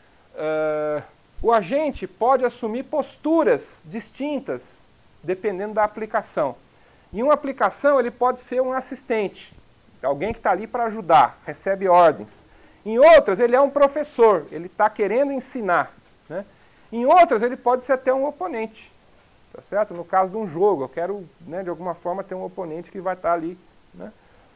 Uh, O agente pode assumir posturas distintas, dependendo da aplicação. Em uma aplicação, ele pode ser um assistente, alguém que está ali para ajudar, recebe ordens. Em outras, ele é um professor, ele está querendo ensinar, né? Em outras, ele pode ser até um oponente, tá certo? No caso de um jogo, eu quero, né, de alguma forma, ter um oponente que vai estar tá ali, né?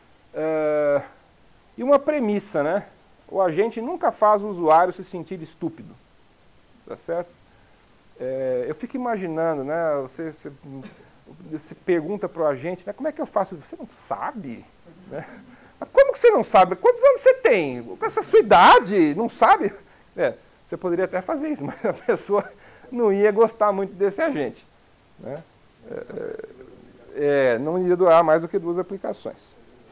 Uh, e uma premissa, né? O agente nunca faz o usuário se sentir estúpido. Tá certo? É, eu fico imaginando, né? Você, você, você pergunta para o agente, né, como é que eu faço? Você não sabe? Né? Mas como que você não sabe? Quantos anos você tem? Com essa sua idade, não sabe? É, você poderia até fazer isso, mas a pessoa não ia gostar muito desse agente. Né? É, é, não ia durar mais do que duas aplicações.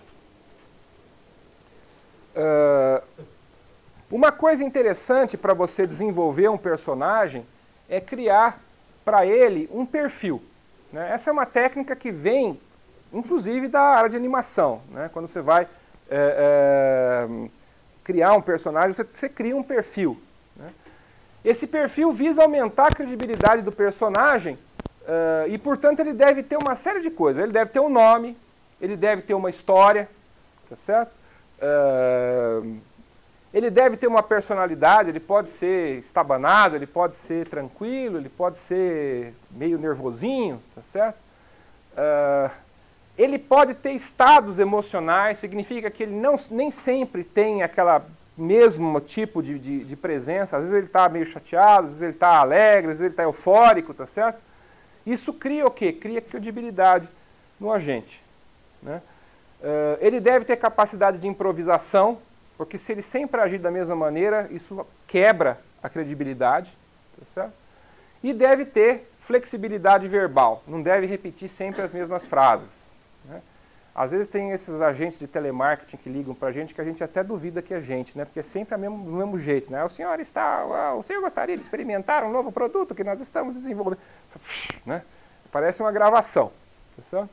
Uh, uma coisa interessante para você desenvolver um personagem é criar para ele um perfil. Né? Essa é uma técnica que vem, inclusive, da área de animação. Né? Quando você vai é, é, criar um personagem, você, você cria um perfil. Né? Esse perfil visa aumentar a credibilidade do personagem uh, e, portanto, ele deve ter uma série de coisas. Ele deve ter um nome, ele deve ter uma história, tá certo? Uh, ele deve ter uma personalidade, ele pode ser estabanado, ele pode ser tranquilo, ele pode ser meio nervosinho, tá certo? Uh, ele pode ter estados emocionais, significa que ele não, nem sempre tem aquela mesmo tipo de, de, de presença, às vezes ele está meio chateado, às vezes ele está alegre, às vezes ele está eufórico, tá certo? Isso cria o quê? Cria credibilidade no agente, né? Uh, ele deve ter capacidade de improvisação, porque se ele sempre agir da mesma maneira, isso quebra a credibilidade, tá certo? E deve ter flexibilidade verbal, não deve repetir sempre as mesmas frases. Né? Às vezes tem esses agentes de telemarketing que ligam para a gente que a gente até duvida que é gente, né? Porque é sempre a mesmo, do mesmo jeito. Né? O senhor está, o senhor gostaria de experimentar um novo produto que nós estamos desenvolvendo? Né? Parece uma gravação, tá certo?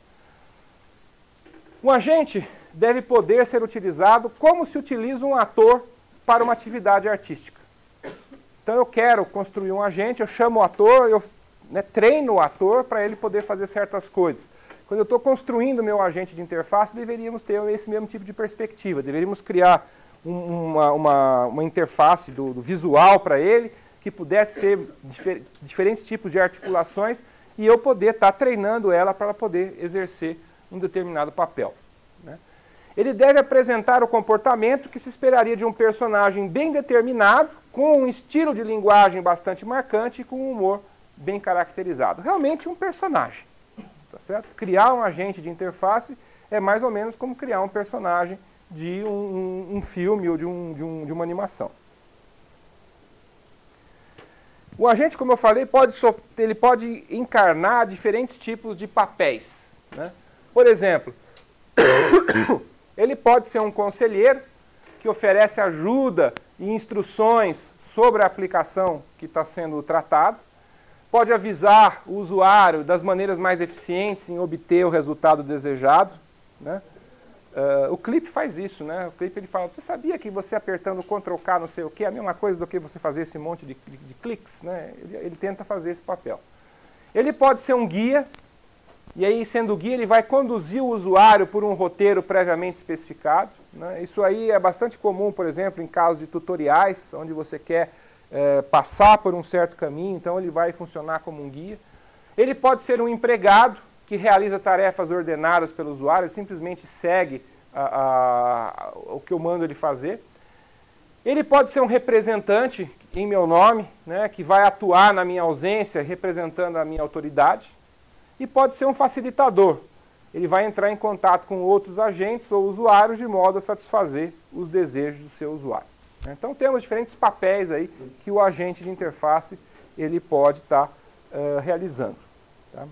Um agente deve poder ser utilizado como se utiliza um ator para uma atividade artística. Então eu quero construir um agente, eu chamo o ator, eu né, treino o ator para ele poder fazer certas coisas. Quando eu estou construindo o meu agente de interface, deveríamos ter esse mesmo tipo de perspectiva. Deveríamos criar um, uma, uma, uma interface do, do visual para ele, que pudesse ser difer, diferentes tipos de articulações, e eu poder estar tá treinando ela para ela poder exercer um determinado papel. Né? Ele deve apresentar o comportamento que se esperaria de um personagem bem determinado, com um estilo de linguagem bastante marcante e com um humor bem caracterizado. Realmente um personagem. Tá certo? Criar um agente de interface é mais ou menos como criar um personagem de um, um, um filme ou de, um, de, um, de uma animação. O agente, como eu falei, pode, ele pode encarnar diferentes tipos de papéis. Né? Por exemplo, ele pode ser um conselheiro que oferece ajuda e instruções sobre a aplicação que está sendo tratada. Pode avisar o usuário das maneiras mais eficientes em obter o resultado desejado. Né? Uh, o Clip faz isso, né? O Clip ele fala, você sabia que você apertando control K não sei o que é a mesma coisa do que você fazer esse monte de, de, de cliques? Né? Ele, ele tenta fazer esse papel. Ele pode ser um guia, e aí sendo guia ele vai conduzir o usuário por um roteiro previamente especificado. Né? Isso aí é bastante comum, por exemplo, em casos de tutoriais, onde você quer É, passar por um certo caminho, então ele vai funcionar como um guia. Ele pode ser um empregado que realiza tarefas ordenadas pelo usuário, ele simplesmente segue a, a, o que eu mando ele fazer. Ele pode ser um representante em meu nome, né, que vai atuar na minha ausência, representando a minha autoridade. E pode ser um facilitador. Ele vai entrar em contato com outros agentes ou usuários de modo a satisfazer os desejos do seu usuário. Então temos diferentes papéis aí que o agente de interface ele pode estar tá, uh, realizando. Tá?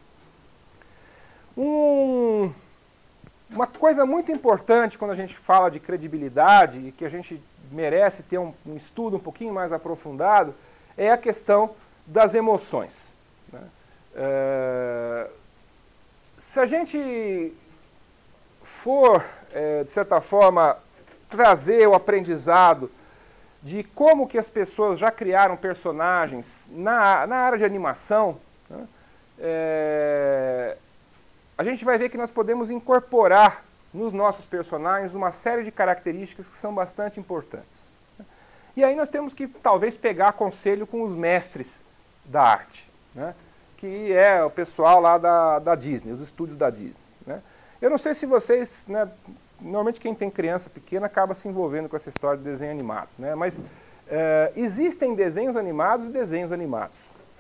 Um, uma coisa muito importante quando a gente fala de credibilidade e que a gente merece ter um, um estudo um pouquinho mais aprofundado é a questão das emoções. Né? Uh, se a gente for, uh, de certa forma, trazer o aprendizado de como que as pessoas já criaram personagens na, na área de animação, né? é, a gente vai ver que nós podemos incorporar nos nossos personagens uma série de características que são bastante importantes. Né? E aí nós temos que talvez pegar conselho com os mestres da arte, né? Que é o pessoal lá da, da Disney, os estúdios da Disney. Né? Eu não sei se vocês... Né, normalmente quem tem criança pequena acaba se envolvendo com essa história de desenho animado. Né? Mas é, existem desenhos animados e desenhos animados.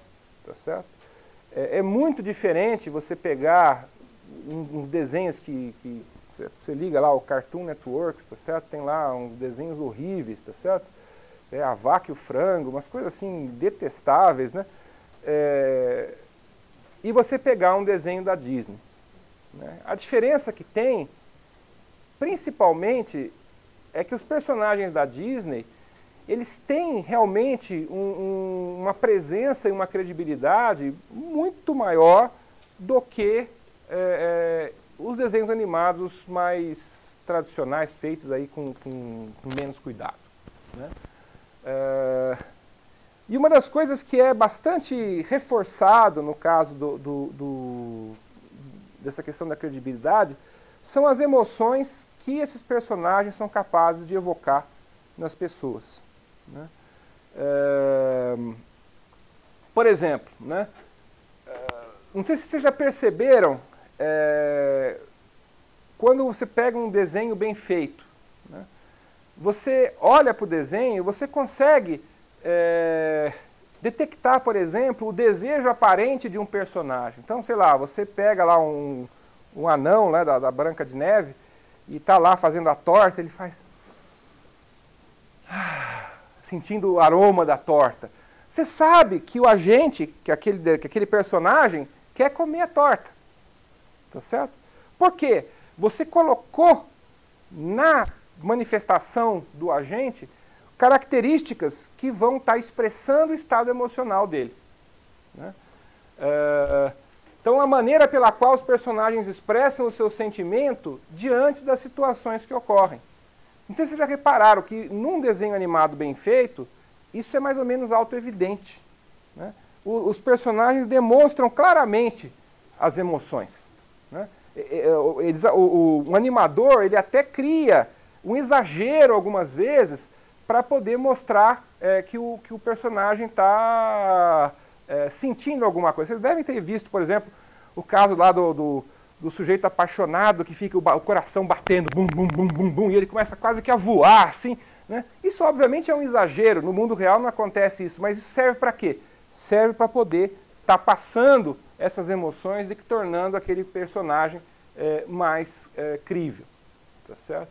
tá certo? É, é muito diferente você pegar um, uns desenhos que, que você liga lá o Cartoon Networks, tá certo? Tem lá uns desenhos horríveis, tá certo? É, a vaca e o frango, umas coisas assim detestáveis, né? É, e você pegar um desenho da Disney, né? A diferença que tem, principalmente, é que os personagens da Disney, eles têm realmente um, um, uma presença e uma credibilidade muito maior do que é, é, os desenhos animados mais tradicionais, feitos aí com, com, com menos cuidado, né? É, e uma das coisas que é bastante reforçado no caso do, do, do, dessa questão da credibilidade são as emoções que esses personagens são capazes de evocar nas pessoas, né? É, por exemplo, né, não sei se vocês já perceberam, é, quando você pega um desenho bem feito, né, você olha para o desenho, você consegue é, detectar, por exemplo, o desejo aparente de um personagem. Então, sei lá, você pega lá um, um anão, né, da, da Branca de Neve e está lá fazendo a torta, ele faz... sentindo o aroma da torta. Você sabe que o agente, que aquele, que aquele personagem, quer comer a torta. Tá certo? Por quê? Você colocou na manifestação do agente características que vão estar expressando o estado emocional dele, né? Uh, então, a maneira pela qual os personagens expressam o seu sentimento diante das situações que ocorrem. Não sei se vocês já repararam que num desenho animado bem feito, isso é mais ou menos auto-evidente, né? O, os personagens demonstram claramente as emoções, né? Eles, o, o, o animador, ele até cria um exagero algumas vezes para poder mostrar é, que, o, que o personagem está é, sentindo alguma coisa. Vocês devem ter visto, por exemplo, o caso lá do, do, do sujeito apaixonado que fica o, o coração batendo, bum, bum, bum, bum, bum, e ele começa quase que a voar, assim, né? Isso, obviamente, é um exagero. No mundo real não acontece isso, mas isso serve para quê? Serve para poder estar tá passando essas emoções e tornando aquele personagem é, mais é, crível, tá certo?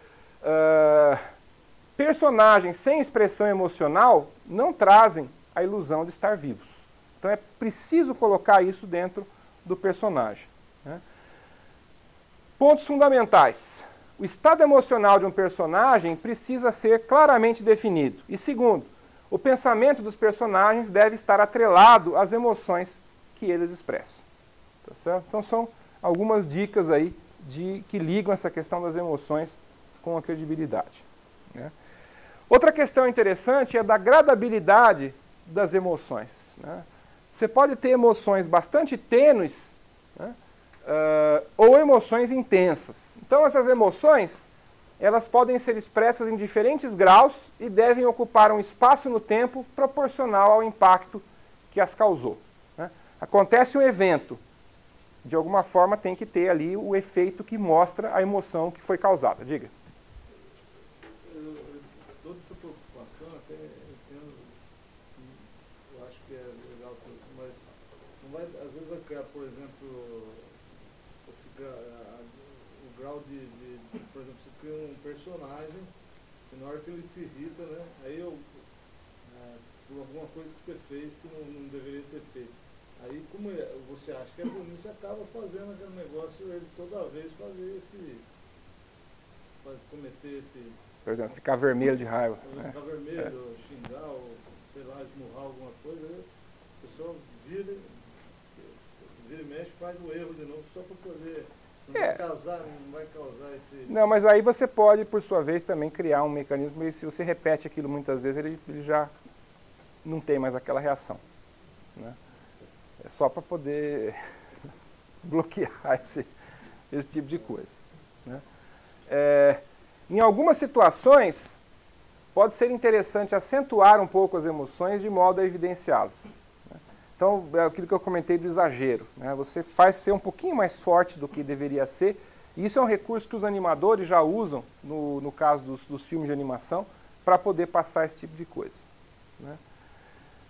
Uh, personagens sem expressão emocional não trazem a ilusão de estar vivos. Então é preciso colocar isso dentro do personagem, né? Pontos fundamentais. O estado emocional de um personagem precisa ser claramente definido. E segundo, o pensamento dos personagens deve estar atrelado às emoções que eles expressam. Tá certo? Então são algumas dicas aí de, que ligam essa questão das emoções com a credibilidade, né? Outra questão interessante é da gradabilidade das emoções, né? Você pode ter emoções bastante tênues, né, uh, ou emoções intensas. Então essas emoções, elas podem ser expressas em diferentes graus e devem ocupar um espaço no tempo proporcional ao impacto que as causou, né? Acontece um evento, de alguma forma tem que ter ali o efeito que mostra a emoção que foi causada. Diga. Toda essa preocupação, até entendo, eu acho que é legal, mas não vai, às vezes vai criar, por exemplo, esse, a, o grau de, de, de, por exemplo, você cria um personagem, e na hora que ele se irrita, né, aí eu, é, por alguma coisa que você fez que não, não deveria ter feito. Aí, como você acha que é bonito, você acaba fazendo aquele negócio, ele toda vez fazer esse, fazer, cometer esse... Por exemplo, ficar vermelho de raiva. Ficar né? vermelho, é. xingar, ou sei lá, esmurrar alguma coisa, aí a pessoa vira, vira e mexe, faz o erro de novo, só para poder... Não, É. vai causar, não vai causar esse... Não, mas aí você pode, por sua vez, também criar um mecanismo, e se você repete aquilo muitas vezes, ele, ele já não tem mais aquela reação, né? É só para poder bloquear esse, esse tipo de coisa, né? É, em algumas situações, pode ser interessante acentuar um pouco as emoções de modo a evidenciá-las, né? Então, é aquilo que eu comentei do exagero, né? Você faz ser um pouquinho mais forte do que deveria ser, e isso é um recurso que os animadores já usam, no, no caso dos, dos filmes de animação, para poder passar esse tipo de coisa, né?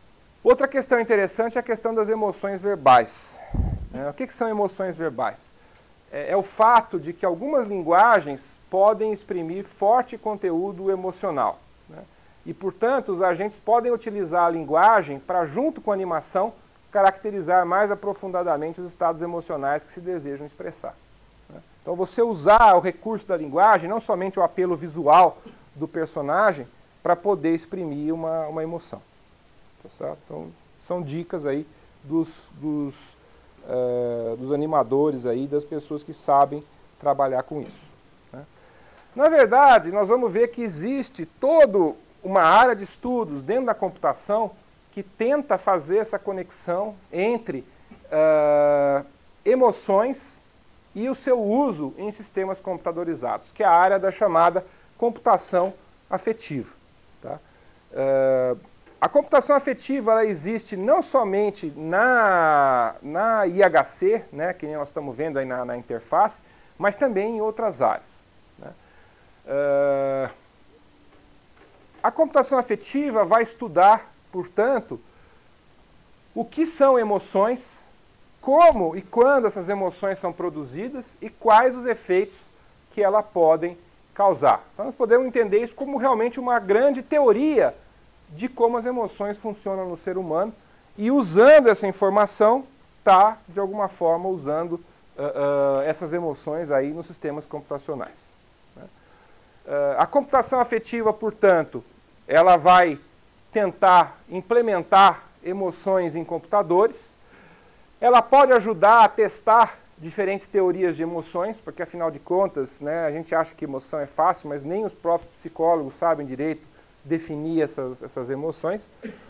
Outra questão interessante é a questão das emoções verbais. É, o que, que são emoções verbais? É, é o fato de que algumas linguagens podem exprimir forte conteúdo emocional, né? E, portanto, os agentes podem utilizar a linguagem para, junto com a animação, caracterizar mais aprofundadamente os estados emocionais que se desejam expressar, né? Então, você usar o recurso da linguagem, não somente o apelo visual do personagem, para poder exprimir uma, uma emoção. Tá certo? Então, são dicas aí dos, dos, uh, dos animadores, aí, das pessoas que sabem trabalhar com isso, né? Na verdade, nós vamos ver que existe toda uma área de estudos dentro da computação que tenta fazer essa conexão entre uh, emoções e o seu uso em sistemas computadorizados, que é a área da chamada computação afetiva. Tá? Uh, a computação afetiva ela existe não somente na, na I H C, né, que nós estamos vendo aí na, na interface, mas também em outras áreas, né? Uh, a computação afetiva vai estudar, portanto, o que são emoções, como e quando essas emoções são produzidas e quais os efeitos que elas podem causar. Então, nós podemos entender isso como realmente uma grande teoria de como as emoções funcionam no ser humano e, usando essa informação, está, de alguma forma, usando uh, uh, essas emoções aí nos sistemas computacionais, né? Uh, a computação afetiva, portanto, ela vai tentar implementar emoções em computadores. Ela pode ajudar a testar diferentes teorias de emoções, porque, afinal de contas, né, a gente acha que emoção é fácil, mas nem os próprios psicólogos sabem direito definir essas, essas emoções.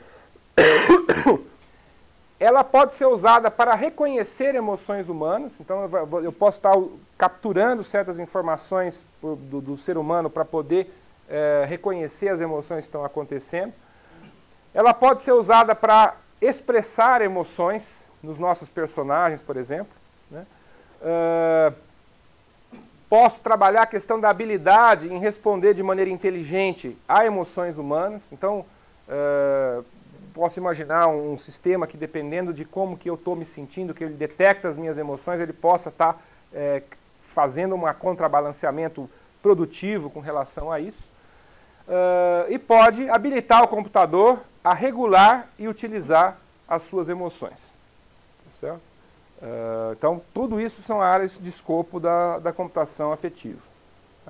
Ela pode ser usada para reconhecer emoções humanas. Então, eu, eu posso estar capturando certas informações do, do ser humano para poder é, reconhecer as emoções que estão acontecendo. Ela pode ser usada para expressar emoções nos nossos personagens, por exemplo, né? Uh, posso trabalhar a questão da habilidade em responder de maneira inteligente a emoções humanas. Então, uh, posso imaginar um, um sistema que, dependendo de como que eu estou me sentindo, que ele detecta as minhas emoções, ele possa estar tá, é, fazendo um contrabalanceamento produtivo com relação a isso. Uh, e pode habilitar o computador a regular e utilizar as suas emoções. Tá certo? Uh, então, tudo isso são áreas de escopo da, da computação afetiva. Tá?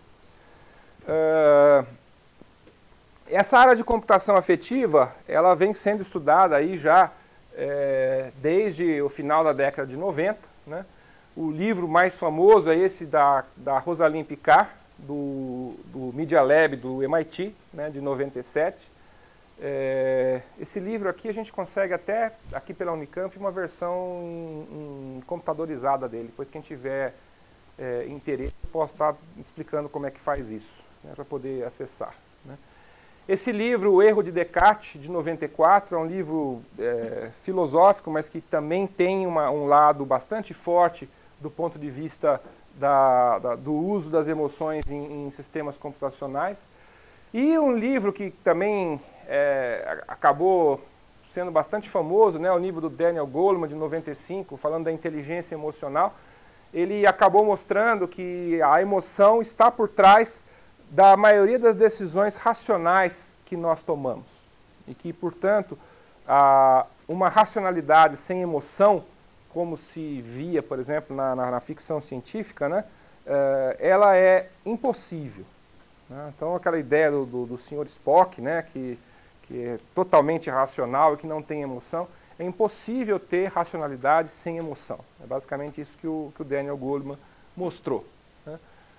Uh, essa área de computação afetiva, ela vem sendo estudada aí já é, desde o final da década de noventa, né? O livro mais famoso é esse da, da Rosalind Picard, do, do Media Lab do M I T, né, de noventa e sete. É, esse livro aqui a gente consegue até, aqui pela Unicamp, uma versão em, em computadorizada dele. Depois, quem tiver é, interesse, eu posso estar explicando como é que faz isso, né, para poder acessar, né. Esse livro, O Erro de Descartes, de noventa e quatro, é um livro é, filosófico, mas que também tem uma, um lado bastante forte do ponto de vista da, da, do uso das emoções em, em sistemas computacionais. E um livro que também é, acabou sendo bastante famoso, né, o livro do Daniel Goleman, de noventa e cinco, falando da inteligência emocional. Ele acabou mostrando que a emoção está por trás da maioria das decisões racionais que nós tomamos. E que, portanto, a, uma racionalidade sem emoção, como se via, por exemplo, na, na, na ficção científica, né, uh, ela é impossível. Né? Então, aquela ideia do, do, do senhor Spock, né, que, que é totalmente racional e que não tem emoção, é impossível ter racionalidade sem emoção. É basicamente isso que o, que o Daniel Goleman mostrou. Né?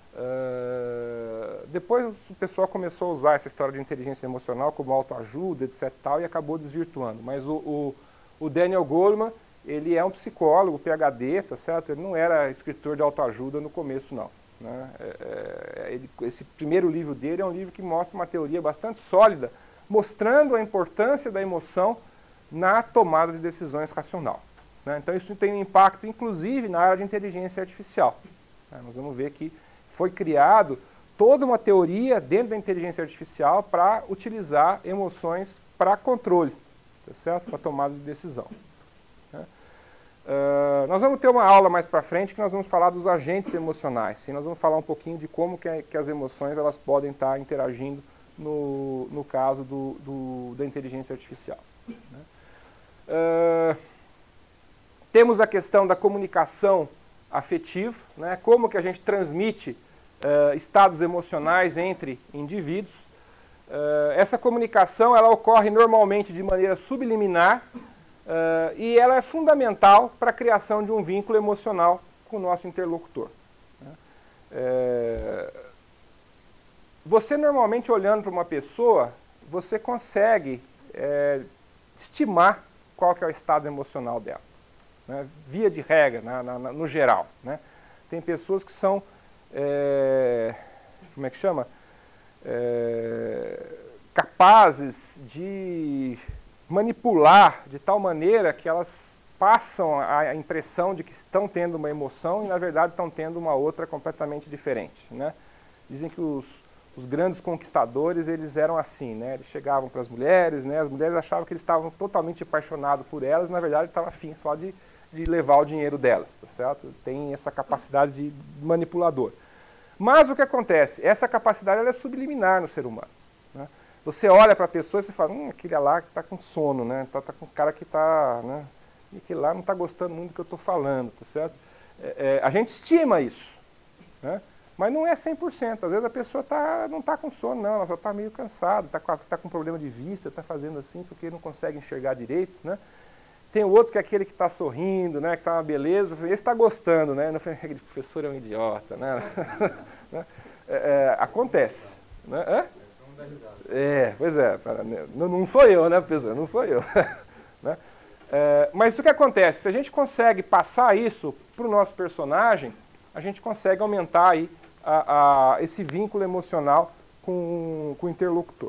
Uh, depois o pessoal começou a usar essa história de inteligência emocional como autoajuda, etc, tal, e acabou desvirtuando. Mas o, o, o Daniel Goleman, ele é um psicólogo, P H D, tá certo? Ele não era escritor de autoajuda no começo, não. Né? É, é, ele, esse primeiro livro dele é um livro que mostra uma teoria bastante sólida, mostrando a importância da emoção na tomada de decisões racional. Né? Então isso tem um impacto, inclusive, na área de inteligência artificial. Né? Nós vamos ver que foi criado toda uma teoria dentro da inteligência artificial para utilizar emoções para controle. tá certo? Para tomada de decisão. Né? Uh, nós vamos ter uma aula mais para frente que nós vamos falar dos agentes emocionais. E nós vamos falar um pouquinho de como que, que as emoções elas podem estar interagindo no, no caso do, do, da inteligência artificial. Né? Uh, temos a questão da comunicação afetiva, né? Como que a gente transmite uh, estados emocionais entre indivíduos. Uh, essa comunicação ela ocorre normalmente de maneira subliminar uh, e ela é fundamental para a criação de um vínculo emocional com o nosso interlocutor. Né? Uh, você normalmente olhando para uma pessoa, você consegue uh, estimar qual que é o estado emocional dela. Né? Via de regra, na, na, no geral. Né? Tem pessoas que são, é, como é que chama? É, capazes de manipular de tal maneira que elas passam a, a impressão de que estão tendo uma emoção e na verdade estão tendo uma outra completamente diferente. Né? Dizem que os, os grandes conquistadores eles eram assim, né? Eles chegavam para as mulheres, né? As mulheres achavam que eles estavam totalmente apaixonados por elas, na verdade estavam afim só de de levar o dinheiro delas, tá certo? Tem essa capacidade de manipulador. Mas o que acontece? Essa capacidade ela é subliminar no ser humano. Né? Você olha para a pessoa e você fala, hum, aquele lá que está com sono, né? Tá, tá com um cara que está, né? E aquele lá não está gostando muito do que eu estou falando, tá certo? É, é, a gente estima isso, né? Mas não é cem por cento. Às vezes a pessoa tá, não está com sono, não, ela só está meio cansada, está com, tá com problema de vista, está fazendo assim porque não consegue enxergar direito, né? Tem o outro que é aquele que está sorrindo, né, que está uma beleza, esse está gostando, né? Eu falei, aquele professor é um idiota, né? é, é, acontece. Né? É? é, pois é, não, não sou eu, né, professor? Não sou eu. né? é, mas o que acontece? Se a gente consegue passar isso para o nosso personagem, a gente consegue aumentar aí a, a, esse vínculo emocional com, com o interlocutor.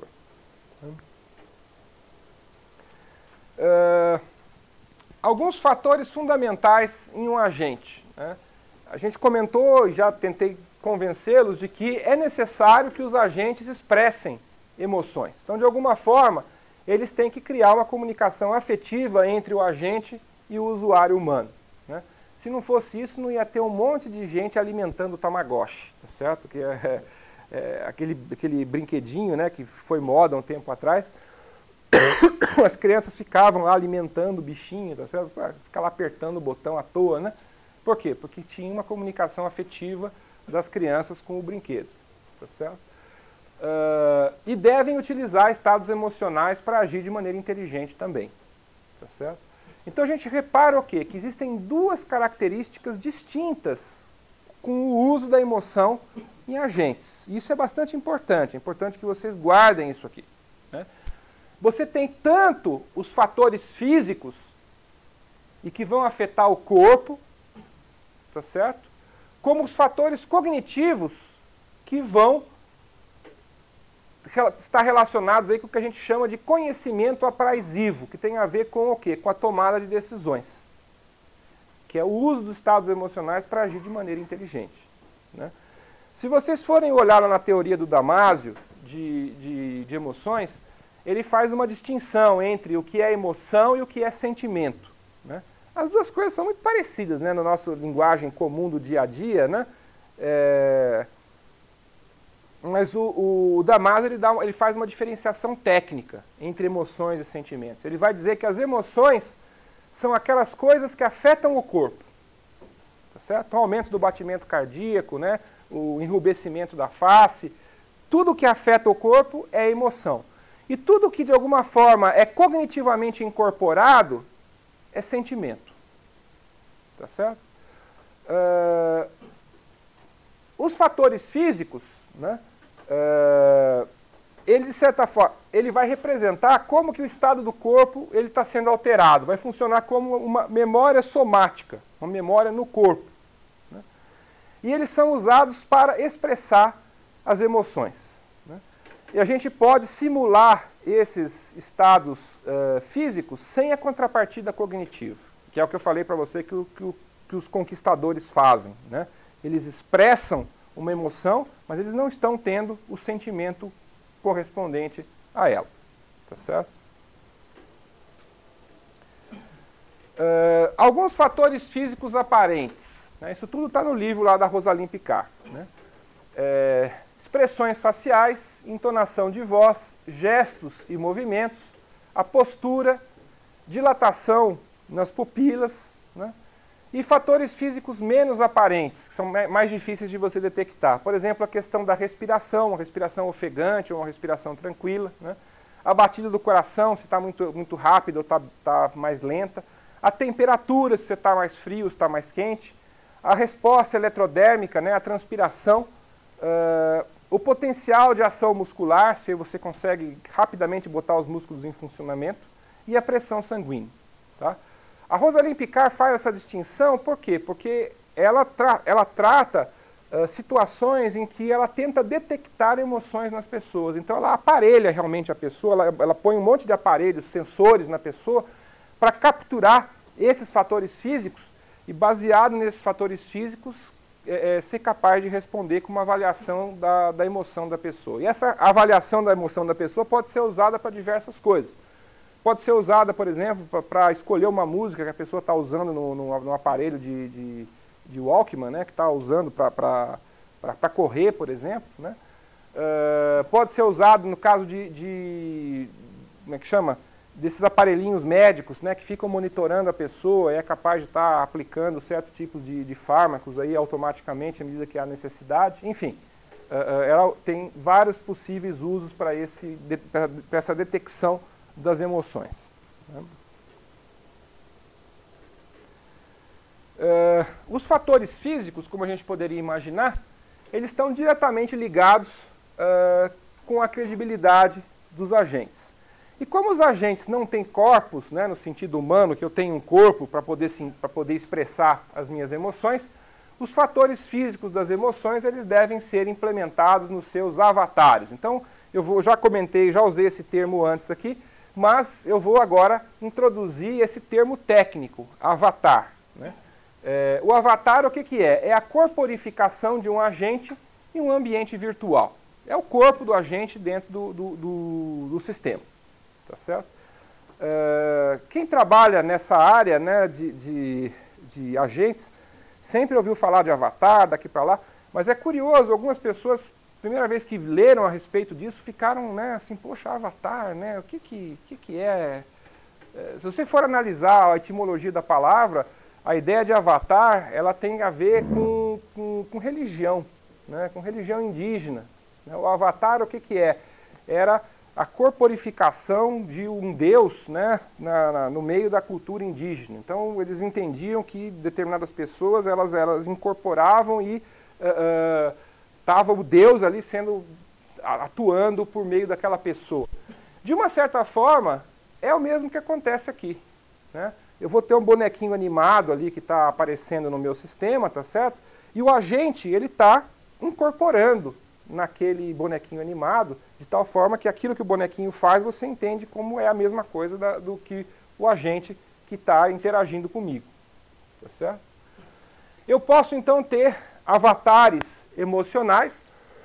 Uh, Alguns fatores fundamentais em um agente. Né? A gente comentou, já tentei convencê-los de que é necessário que os agentes expressem emoções. Então, de alguma forma, eles têm que criar uma comunicação afetiva entre o agente e o usuário humano. Né? Se não fosse isso, não ia ter um monte de gente alimentando o Tamagotchi, tá certo? Que é, é, aquele, aquele brinquedinho, né, que foi moda um tempo atrás. As crianças ficavam lá alimentando o bichinho, tá certo? Ficar lá apertando o botão à toa, né? Por quê? Porque tinha uma comunicação afetiva das crianças com o brinquedo, tá certo? Uh, e devem utilizar estados emocionais para agir de maneira inteligente também, tá certo? Então a gente repara o quê? Que existem duas características distintas com o uso da emoção em agentes. E isso é bastante importante, é importante que vocês guardem isso aqui, né? Você tem tanto os fatores físicos e que vão afetar o corpo, tá certo? Como os fatores cognitivos que vão estar relacionados aí com o que a gente chama de conhecimento apraisivo, que tem a ver com o quê? Com a tomada de decisões, que é o uso dos estados emocionais para agir de maneira inteligente. Né? Se vocês forem olhar lá na teoria do Damasio de, de, de emoções, ele faz uma distinção entre o que é emoção e o que é sentimento. Né? As duas coisas são muito parecidas, né, na nossa linguagem comum do dia a dia, né? É... Mas o, o Damasio ele, dá, ele faz uma diferenciação técnica entre emoções e sentimentos. Ele vai dizer que as emoções são aquelas coisas que afetam o corpo. Tá certo? O aumento do batimento cardíaco, né? O enrubescimento da face, tudo que afeta o corpo é emoção. E tudo que de alguma forma é cognitivamente incorporado é sentimento. Tá certo? Uh, os fatores físicos, né, uh, ele de certa forma, ele vai representar como que o estado do corpo ele está sendo alterado. Vai funcionar como uma memória somática, uma memória no corpo. Né? E eles são usados para expressar as emoções. E a gente pode simular esses estados uh, físicos sem a contrapartida cognitiva, que é o que eu falei para você que, o, que, o, que os conquistadores fazem. Né? Eles expressam uma emoção, mas eles não estão tendo o sentimento correspondente a ela. Tá certo? Uh, alguns fatores físicos aparentes, né? Isso tudo está no livro lá da Rosalind Picard, né? É, expressões faciais, entonação de voz, gestos e movimentos, a postura, dilatação nas pupilas, né? E fatores físicos menos aparentes, que são mais difíceis de você detectar. Por exemplo, a questão da respiração, uma respiração ofegante ou uma respiração tranquila, né? A batida do coração, se está muito, muito rápido ou está tá mais lenta. A temperatura, se você está mais frio, se está mais quente. A resposta eletrodérmica, né? A transpiração. Uh, o potencial de ação muscular, se você consegue rapidamente botar os músculos em funcionamento. E a pressão sanguínea. Tá? A Rosalind Picard faz essa distinção, por quê? Porque ela, tra ela trata uh, situações em que ela tenta detectar emoções nas pessoas. Então ela aparelha realmente a pessoa, ela, ela põe um monte de aparelhos, sensores na pessoa, para capturar esses fatores físicos e, baseado nesses fatores físicos, é, é, ser capaz de responder com uma avaliação da, da emoção da pessoa. E essa avaliação da emoção da pessoa pode ser usada para diversas coisas. Pode ser usada, por exemplo, para escolher uma música que a pessoa está usando no, no, no aparelho de, de, de Walkman, né, que está usando para correr, por exemplo. Né? Uh, pode ser usado no caso de, de, como é que chama? Desses aparelhinhos médicos, né, que ficam monitorando a pessoa e é capaz de estar tá aplicando certos tipos de, de fármacos aí automaticamente à medida que há necessidade. Enfim, uh, uh, ela tem vários possíveis usos para essa detecção das emoções. Uh, os fatores físicos, como a gente poderia imaginar, eles estão diretamente ligados uh, com a credibilidade dos agentes. E como os agentes não têm corpos, né, no sentido humano, que eu tenho um corpo para poder, para poder expressar as minhas emoções, os fatores físicos das emoções eles devem ser implementados nos seus avatares. Então, eu vou, já comentei, já usei esse termo antes aqui, mas eu vou agora introduzir esse termo técnico, avatar. Né? É, o avatar, o que, que é? É a corporificação de um agente em um ambiente virtual. É o corpo do agente dentro do, do, do, do sistema. Tá certo? É, quem trabalha nessa área, né, de, de, de agentes sempre ouviu falar de avatar, daqui para lá, mas é curioso, algumas pessoas, primeira vez que leram a respeito disso, ficaram, né, assim, poxa, avatar, né, o que que, que, que é? é? Se você for analisar a etimologia da palavra, a ideia de avatar, ela tem a ver com, com, com religião, né, com religião indígena. O avatar, o que que é? Era a corporificação de um deus, né, na, na, no meio da cultura indígena. Então, eles entendiam que determinadas pessoas, elas, elas incorporavam e estava uh, uh, o deus ali sendo, atuando por meio daquela pessoa. De uma certa forma, é o mesmo que acontece aqui. Né? Eu vou ter um bonequinho animado ali que está aparecendo no meu sistema, tá certo? E o agente, ele está incorporando naquele bonequinho animado, de tal forma que aquilo que o bonequinho faz, você entende como é a mesma coisa da, do que o agente que está interagindo comigo. Tá certo? Eu posso, então, ter avatares emocionais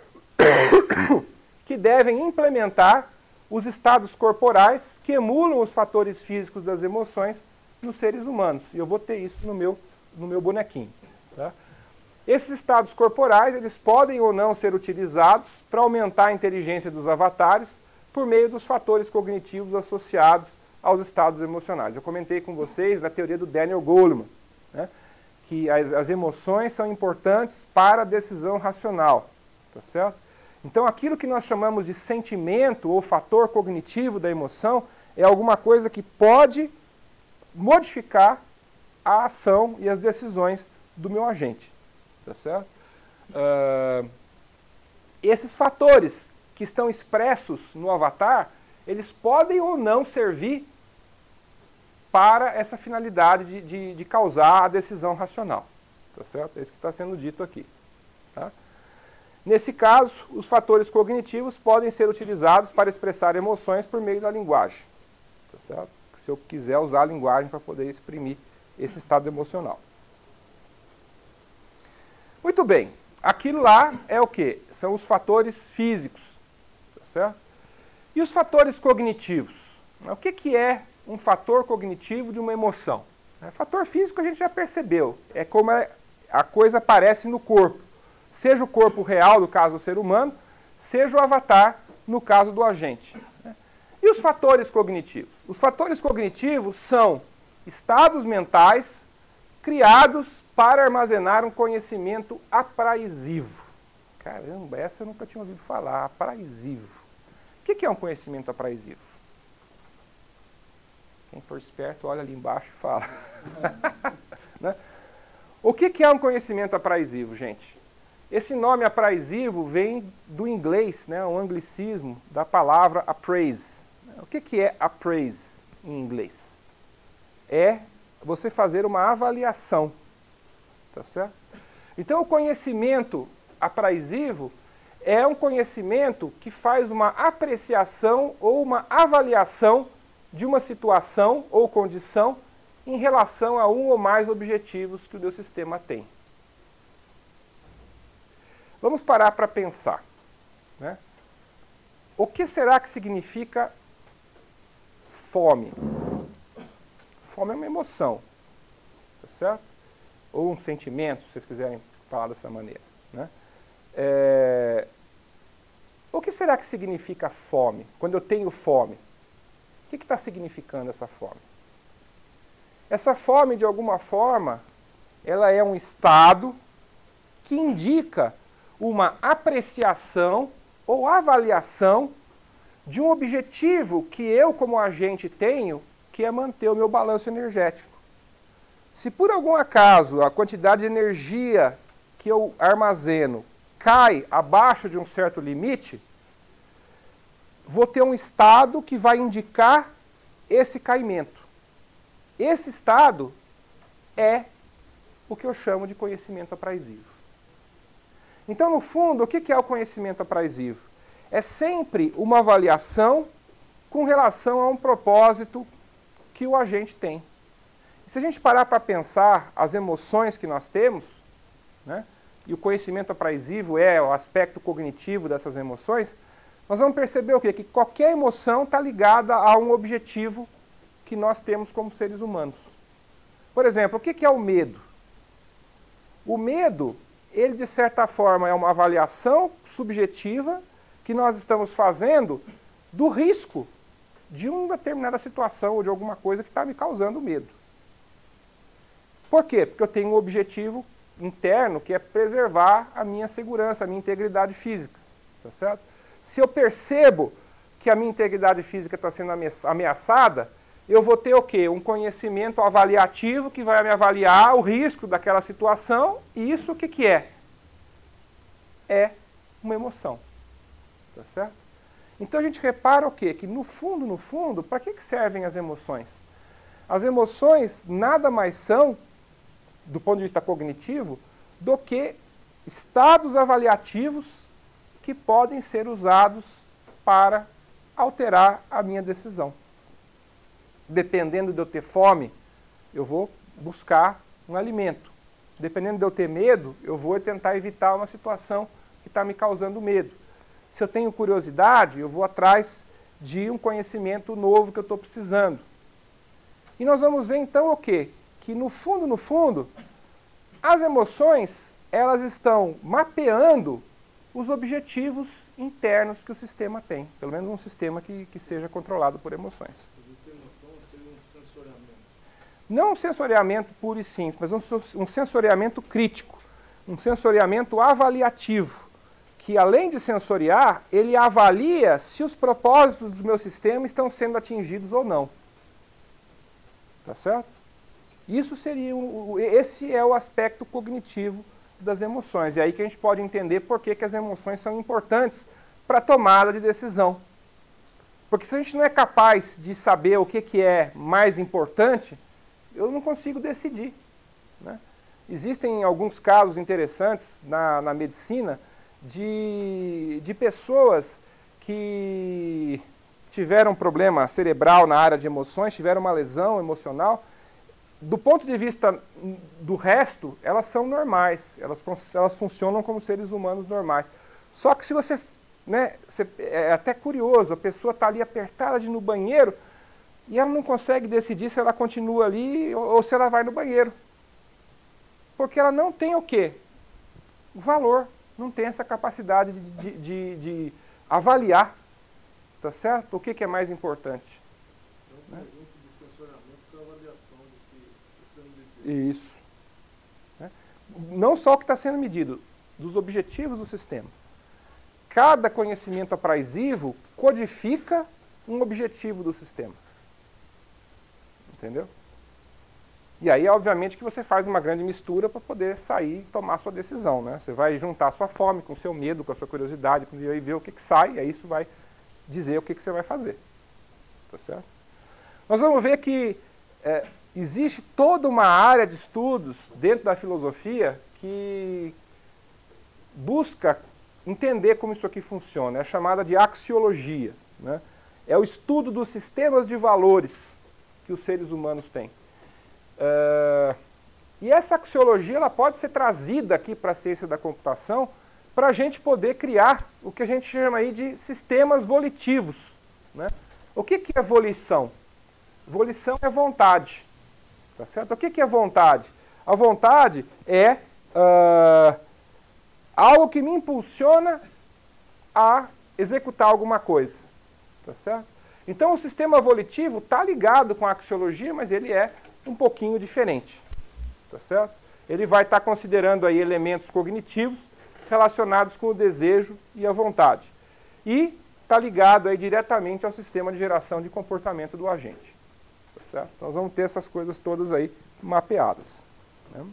que devem implementar os estados corporais que emulam os fatores físicos das emoções nos seres humanos. E eu vou ter isso no meu, no meu bonequinho. Tá? Esses estados corporais, eles podem ou não ser utilizados para aumentar a inteligência dos avatares por meio dos fatores cognitivos associados aos estados emocionais. Eu comentei com vocês na teoria do Daniel Goleman, né, que as, as emoções são importantes para a decisão racional. Tá certo? Então, aquilo que nós chamamos de sentimento ou fator cognitivo da emoção é alguma coisa que pode modificar a ação e as decisões do meu agente. Tá certo? Uh, esses fatores que estão expressos no avatar, eles podem ou não servir para essa finalidade de, de, de causar a decisão racional. Tá certo? É isso que está sendo dito aqui. Tá? Nesse caso, os fatores cognitivos podem ser utilizados para expressar emoções por meio da linguagem. Tá certo? Se eu quiser usar a linguagem para poder exprimir esse estado emocional. Muito bem, aquilo lá é o quê? São os fatores físicos, tá certo? E os fatores cognitivos? O que, que é um fator cognitivo de uma emoção? É, fator físico a gente já percebeu, é como a coisa aparece no corpo. Seja o corpo real, no caso do ser humano, seja o avatar, no caso do agente. E os fatores cognitivos? Os fatores cognitivos são estados mentais criados para armazenar um conhecimento apraisivo. Caramba, essa eu nunca tinha ouvido falar, apraisivo. O que é um conhecimento apraisivo? Quem for esperto, olha ali embaixo e fala. Né? O que é um conhecimento apraisivo, gente? Esse nome apraisivo vem do inglês, né, um anglicismo da palavra appraise. O que, que é appraise em inglês? É você fazer uma avaliação, tá certo? Então o conhecimento apraisivo é um conhecimento que faz uma apreciação ou uma avaliação de uma situação ou condição em relação a um ou mais objetivos que o teu sistema tem. Vamos parar para pensar, né? O que será que significa fome? Fome é uma emoção, tá certo? Ou um sentimento, se vocês quiserem falar dessa maneira, né? É... O que será que significa fome? Quando eu tenho fome, o que está significando essa fome? Essa fome, de alguma forma, ela é um estado que indica uma apreciação ou avaliação de um objetivo que eu, como agente, tenho, que é manter o meu balanço energético. Se por algum acaso a quantidade de energia que eu armazeno cai abaixo de um certo limite, vou ter um estado que vai indicar esse caimento. Esse estado é o que eu chamo de conhecimento apraisivo. Então, no fundo, o que é o conhecimento apraisivo? É sempre uma avaliação com relação a um propósito que o agente tem. E se a gente parar para pensar as emoções que nós temos, né, e o conhecimento apraisivo é o aspecto cognitivo dessas emoções, nós vamos perceber o quê? Que qualquer emoção está ligada a um objetivo que nós temos como seres humanos. Por exemplo, o que é o medo? O medo, ele de certa forma é uma avaliação subjetiva que nós estamos fazendo do risco de uma determinada situação ou de alguma coisa que está me causando medo. Por quê? Porque eu tenho um objetivo interno que é preservar a minha segurança, a minha integridade física. Tá certo? Se eu percebo que a minha integridade física está sendo ameaçada, eu vou ter o quê? Um conhecimento avaliativo que vai me avaliar o risco daquela situação, e isso o que, que é? É uma emoção. Tá certo? Então a gente repara o quê? Que no fundo, no fundo, para que, que servem as emoções? As emoções nada mais são, do ponto de vista cognitivo, do que estados avaliativos que podem ser usados para alterar a minha decisão. Dependendo de eu ter fome, eu vou buscar um alimento. Dependendo de eu ter medo, eu vou tentar evitar uma situação que está me causando medo. Se eu tenho curiosidade, eu vou atrás de um conhecimento novo que eu estou precisando. E nós vamos ver então o quê? Que no fundo, no fundo, as emoções, elas estão mapeando os objetivos internos que o sistema tem. Pelo menos um sistema que, que seja controlado por emoções. Não um sensoriamento puro e simples, mas um, um sensoriamento crítico, um sensoriamento avaliativo, que além de sensoriar, ele avalia se os propósitos do meu sistema estão sendo atingidos ou não. Tá certo? Isso seria um, esse é o aspecto cognitivo das emoções. E aí que a gente pode entender por que, que as emoções são importantes para a tomada de decisão. Porque se a gente não é capaz de saber o que, que é mais importante, eu não consigo decidir. Né? Existem alguns casos interessantes na, na medicina de, de pessoas que tiveram problema cerebral na área de emoções, tiveram uma lesão emocional. Do ponto de vista do resto, elas são normais, elas, elas funcionam como seres humanos normais. Só que se você, né, você, é até curioso, a pessoa está ali apertada de ir no banheiro, e ela não consegue decidir se ela continua ali ou, ou se ela vai no banheiro. Porque ela não tem o quê? O valor, não tem essa capacidade de, de, de, de avaliar, tá certo? O que, que é mais importante. É um conjunto de sensoramento para avaliação do que está sendo medido. Isso. Né? Não só o que está sendo medido, dos objetivos do sistema. Cada conhecimento apraisivo codifica um objetivo do sistema. Entendeu? E aí, obviamente, que você faz uma grande mistura para poder sair e tomar sua decisão, né? Você vai juntar a sua fome com o seu medo, com a sua curiosidade, e aí ver o que, que sai, e aí isso vai dizer o que, que você vai fazer. Tá certo? Nós vamos ver que é, existe toda uma área de estudos dentro da filosofia que busca entender como isso aqui funciona. É chamada de axiologia, né? É o estudo dos sistemas de valores que os seres humanos têm. Uh, e essa axiologia ela pode ser trazida aqui para a ciência da computação para a gente poder criar o que a gente chama aí de sistemas volitivos, né? O que, que é volição? Volição é vontade. Tá certo? O que, que é vontade? A vontade é uh, algo que me impulsiona a executar alguma coisa. Tá certo? Então o sistema volitivo está ligado com a axiologia, mas ele é um pouquinho diferente, tá certo? Ele vai estar considerando aí elementos cognitivos relacionados com o desejo e a vontade. E está ligado aí diretamente ao sistema de geração de comportamento do agente, tá certo? Então nós vamos ter essas coisas todas aí mapeadas, né?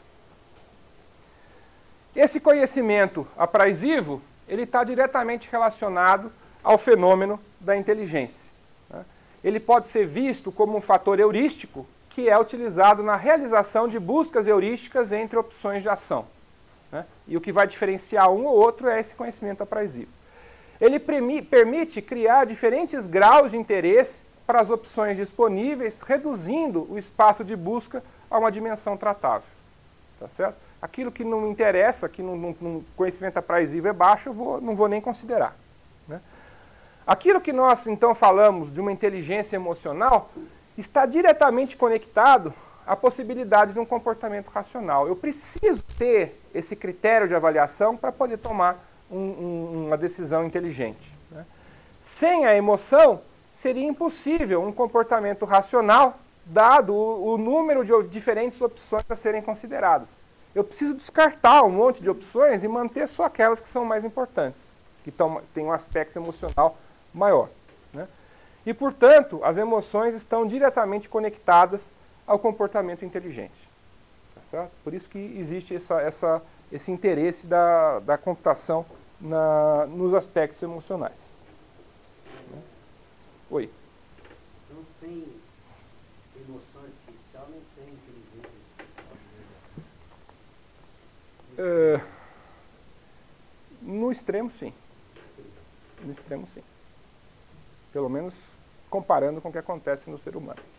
Esse conhecimento apraisivo, ele está diretamente relacionado ao fenômeno da inteligência, né? Ele pode ser visto como um fator heurístico que é utilizado na realização de buscas heurísticas entre opções de ação, né? E o que vai diferenciar um ou outro é esse conhecimento apraisivo. Ele permite criar diferentes graus de interesse para as opções disponíveis, reduzindo o espaço de busca a uma dimensão tratável. Tá certo? Aquilo que não me interessa, que no conhecimento apraisivo é baixo, eu vou, não vou nem considerar, né? Aquilo que nós, então, falamos de uma inteligência emocional está diretamente conectado à possibilidade de um comportamento racional. Eu preciso ter esse critério de avaliação para poder tomar um, um, uma decisão inteligente, né? Sem a emoção, seria impossível um comportamento racional, dado o, o número de diferentes opções a serem consideradas. Eu preciso descartar um monte de opções e manter só aquelas que são mais importantes, que tão, têm um aspecto emocional maior, né? E, portanto, as emoções estão diretamente conectadas ao comportamento inteligente. Tá certo? Por isso que existe essa, essa, esse interesse da, da computação na, nos aspectos emocionais. Né? Oi. Então, sem emoção artificial, não tem inteligência artificial. Uh, no extremo, sim. No extremo, sim. Pelo menos comparando com o que acontece no ser humano.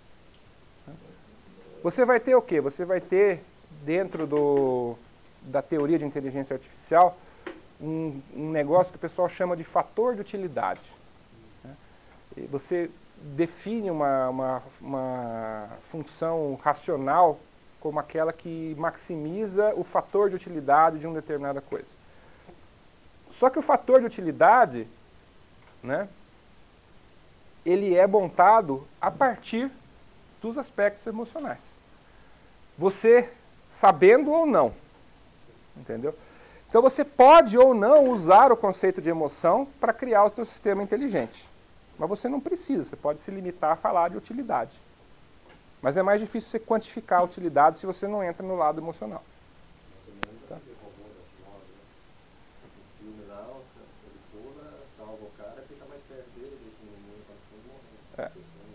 Você vai ter o quê? Você vai ter, dentro do, da teoria de inteligência artificial, um, um negócio que o pessoal chama de fator de utilidade. Você define uma, uma, uma função racional como aquela que maximiza o fator de utilidade de uma determinada coisa. Só que o fator de utilidade, né, ele é montado a partir dos aspectos emocionais. Você sabendo ou não, entendeu? Então você pode ou não usar o conceito de emoção para criar o seu sistema inteligente. Mas você não precisa, você pode se limitar a falar de utilidade. Mas é mais difícil você quantificar a utilidade se você não entra no lado emocional. Tá? É.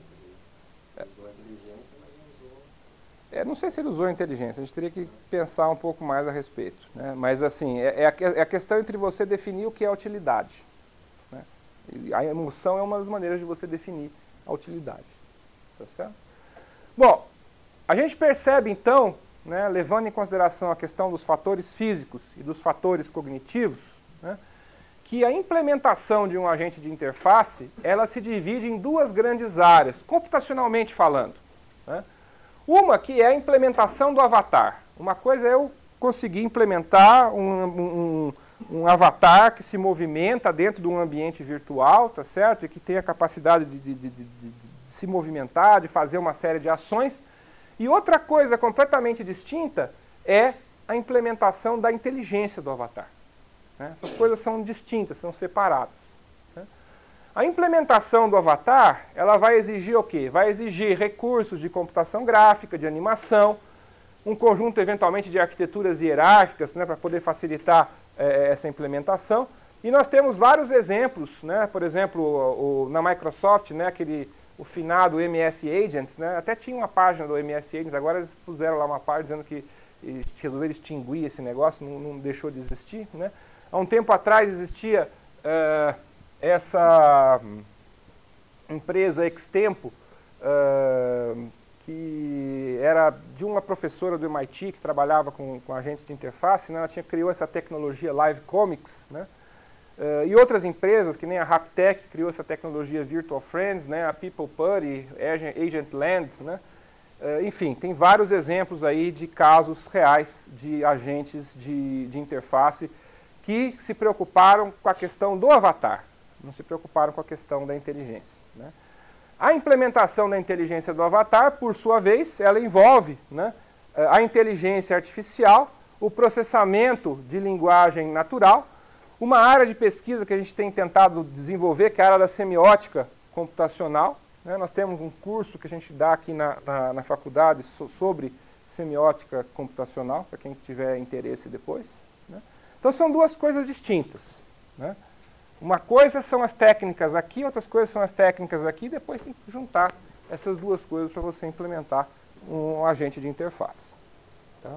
É, não sei se ele usou a inteligência, a gente teria que pensar um pouco mais a respeito, né? Mas assim, é, é, a, é a questão entre você definir o que é utilidade, né? E a emoção é uma das maneiras de você definir a utilidade. Tá certo? Bom, a gente percebe então, né, levando em consideração a questão dos fatores físicos e dos fatores cognitivos, né, que a implementação de um agente de interface, ela se divide em duas grandes áreas, computacionalmente falando, né? Uma que é a implementação do avatar. Uma coisa é eu conseguir implementar um, um, um avatar que se movimenta dentro de um ambiente virtual, tá certo? E que tem a capacidade de, de, de, de, de se movimentar, de fazer uma série de ações. E outra coisa completamente distinta é a implementação da inteligência do avatar, né? Essas coisas são distintas, são separadas, né? A implementação do avatar, ela vai exigir o quê? Vai exigir recursos de computação gráfica, de animação, um conjunto, eventualmente, de arquiteturas hierárquicas, né, para poder facilitar é, essa implementação. E nós temos vários exemplos, né? Por exemplo, o, o, na Microsoft, né, aquele, o finado M S Agents, né? Até tinha uma página do M S Agents, agora eles puseram lá uma página dizendo que eles resolveram extinguir esse negócio, não, não deixou de existir, né? Há um tempo atrás existia uh, essa empresa Extempo, uh, que era de uma professora do M I T que trabalhava com, com agentes de interface, né? Ela tinha, criou essa tecnologia Live Comics, né? Uh, e outras empresas, que nem a Haptech, criou essa tecnologia Virtual Friends, né? A People Putty, Agent Land, né? Uh, enfim, tem vários exemplos aí de casos reais de agentes de, de interface que se preocuparam com a questão do avatar, não se preocuparam com a questão da inteligência, né? A implementação da inteligência do avatar, por sua vez, ela envolve, né, a inteligência artificial, o processamento de linguagem natural, uma área de pesquisa que a gente tem tentado desenvolver, que é a área da semiótica computacional, né? Nós temos um curso que a gente dá aqui na, na, na faculdade so, sobre semiótica computacional, para quem tiver interesse depois, né? Então são duas coisas distintas, né? Uma coisa são as técnicas aqui, outras coisas são as técnicas aqui, e depois tem que juntar essas duas coisas para você implementar um agente de interface, tá?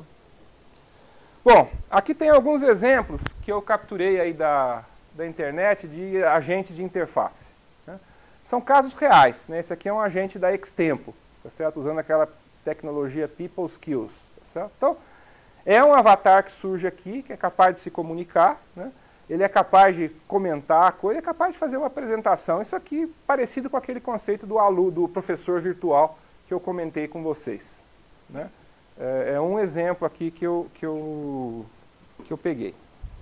Bom, aqui tem alguns exemplos que eu capturei aí da, da internet de agente de interface, né? São casos reais, né? Esse aqui é um agente da Extempo, tá certo? Usando aquela tecnologia People Skills, tá certo? Então, é um avatar que surge aqui, que é capaz de se comunicar, né? Ele é capaz de comentar a coisa, é capaz de fazer uma apresentação. Isso aqui parecido com aquele conceito do aluno, do professor virtual que eu comentei com vocês, né? É, é um exemplo aqui que eu, que, eu, que eu peguei.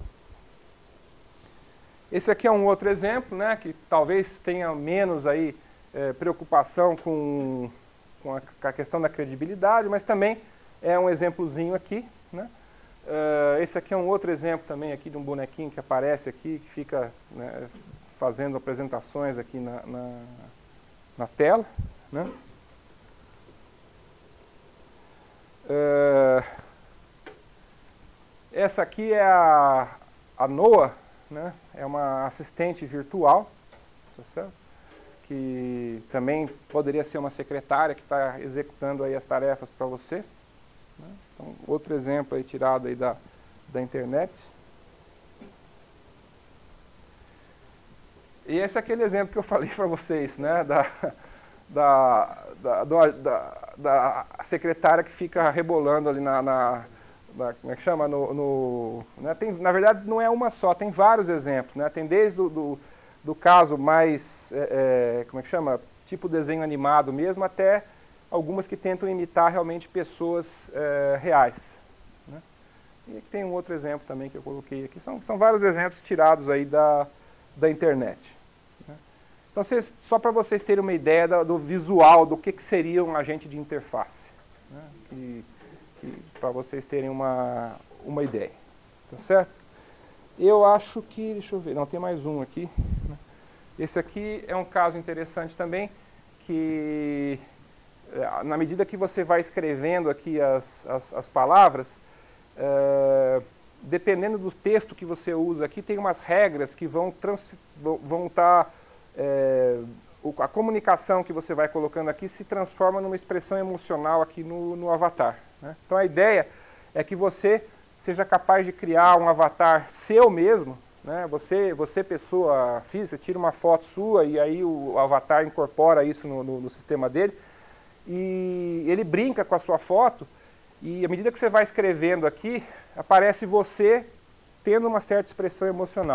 Esse aqui é um outro exemplo, né, que talvez tenha menos aí, é, preocupação com, com, a, com a questão da credibilidade, mas também é um exemplozinho aqui, né? Uh, esse aqui é um outro exemplo também aqui de um bonequinho que aparece aqui, que fica, né, fazendo apresentações aqui na, na, na tela, né? Uh, essa aqui é a, a Noah, né? É uma assistente virtual, tá certo? Que também poderia ser uma secretária que está executando aí as tarefas para você. Então, outro exemplo aí tirado aí da, da internet. E esse é aquele exemplo que eu falei para vocês, né, da, da, da, da, da secretária que fica rebolando ali na, na, na como é que chama, no, no, né, tem, na verdade não é uma só, tem vários exemplos, né, tem desde do, do, do caso mais, é, é, como é que chama, tipo desenho animado mesmo, até algumas que tentam imitar realmente pessoas é, reais, né? E aqui tem um outro exemplo também que eu coloquei aqui. São, são vários exemplos tirados aí da, da internet, né? Então, vocês, só para vocês terem uma ideia do, do visual, do que, que seria um agente de interface, né? Que, que, para vocês terem uma, uma ideia, tá certo? Eu acho que, deixa eu ver, não, tem mais um aqui, né? Esse aqui é um caso interessante também, que na medida que você vai escrevendo aqui as, as, as palavras, é, dependendo do texto que você usa aqui, tem umas regras que vão trans, vão estar, tá, é, a comunicação que você vai colocando aqui se transforma numa expressão emocional aqui no, no avatar, né? Então a ideia é que você seja capaz de criar um avatar seu mesmo, né? Você, você pessoa física, tira uma foto sua e aí o avatar incorpora isso no, no, no sistema dele, e ele brinca com a sua foto, e à medida que você vai escrevendo aqui, aparece você tendo uma certa expressão emocional.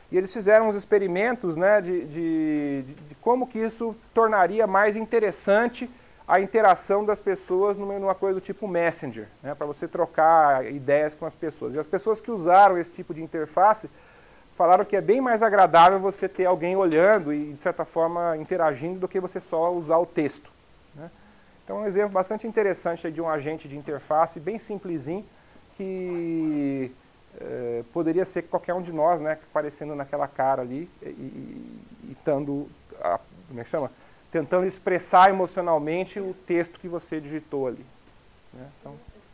e eles fizeram uns experimentos, né, de, de, de como que isso tornaria mais interessante a interação das pessoas numa, numa coisa do tipo Messenger, né, para você trocar ideias com as pessoas. E as pessoas que usaram esse tipo de interface falaram que é bem mais agradável você ter alguém olhando e, de certa forma, interagindo do que você só usar o texto, né. Então, um exemplo bastante interessante de um agente de interface, bem simplesinho, que eh, poderia ser qualquer um de nós, né, aparecendo naquela cara ali e, e, e tando, a, como é que chama? Tentando expressar emocionalmente o texto que você digitou ali, né? Então,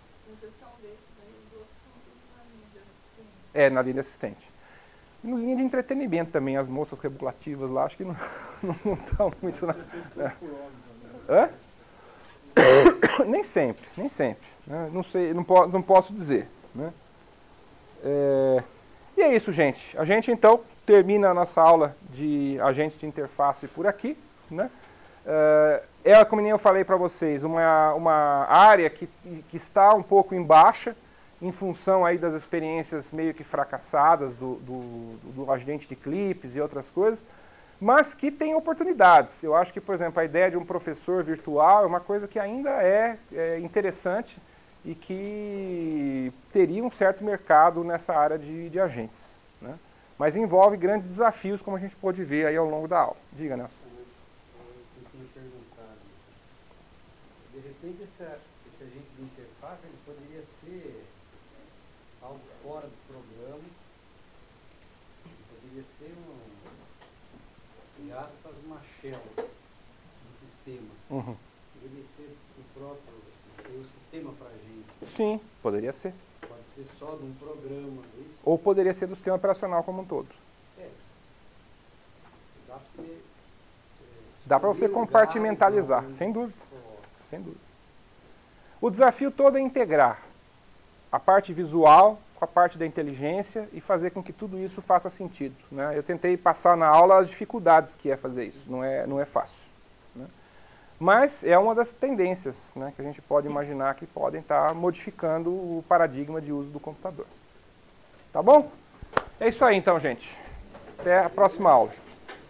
é, na linha de assistente. E na linha de entretenimento também, as moças regulativas lá, acho que não, não estão muito na... É. Hã? Nem sempre, nem sempre, né? Não sei, não, po não posso dizer, né? É... E é isso, gente. A gente, então, termina a nossa aula de agentes de interface por aqui, né? É, como nem eu falei para vocês, uma, uma área que, que está um pouco em baixa, em função aí das experiências meio que fracassadas do, do, do agente de clipes e outras coisas, mas que tem oportunidades. Eu acho que, por exemplo, a ideia de um professor virtual é uma coisa que ainda é, é interessante e que teria um certo mercado nessa área de, de agentes, né? Mas envolve grandes desafios, como a gente pôde ver aí ao longo da aula. Diga, Nelson. De repente, essa, esse agente de interface ele poderia ser algo fora do programa, ele poderia ser um, em aspas, uma shell do sistema. Uhum. Poderia ser o próprio, ser o sistema para a gente. Sim, poderia ser. Pode ser só de um programa, é isso? Ou poderia ser do sistema operacional como um todo. É. Dá para você... Dá para você compartimentalizar, sem dúvida. Sem dúvida. O desafio todo é integrar a parte visual com a parte da inteligência e fazer com que tudo isso faça sentido, né? Eu tentei passar na aula as dificuldades que é fazer isso, não é, não é fácil, né? Mas é uma das tendências, né, que a gente pode imaginar que podem estar modificando o paradigma de uso do computador. Tá bom? É isso aí então, gente. Até a próxima aula.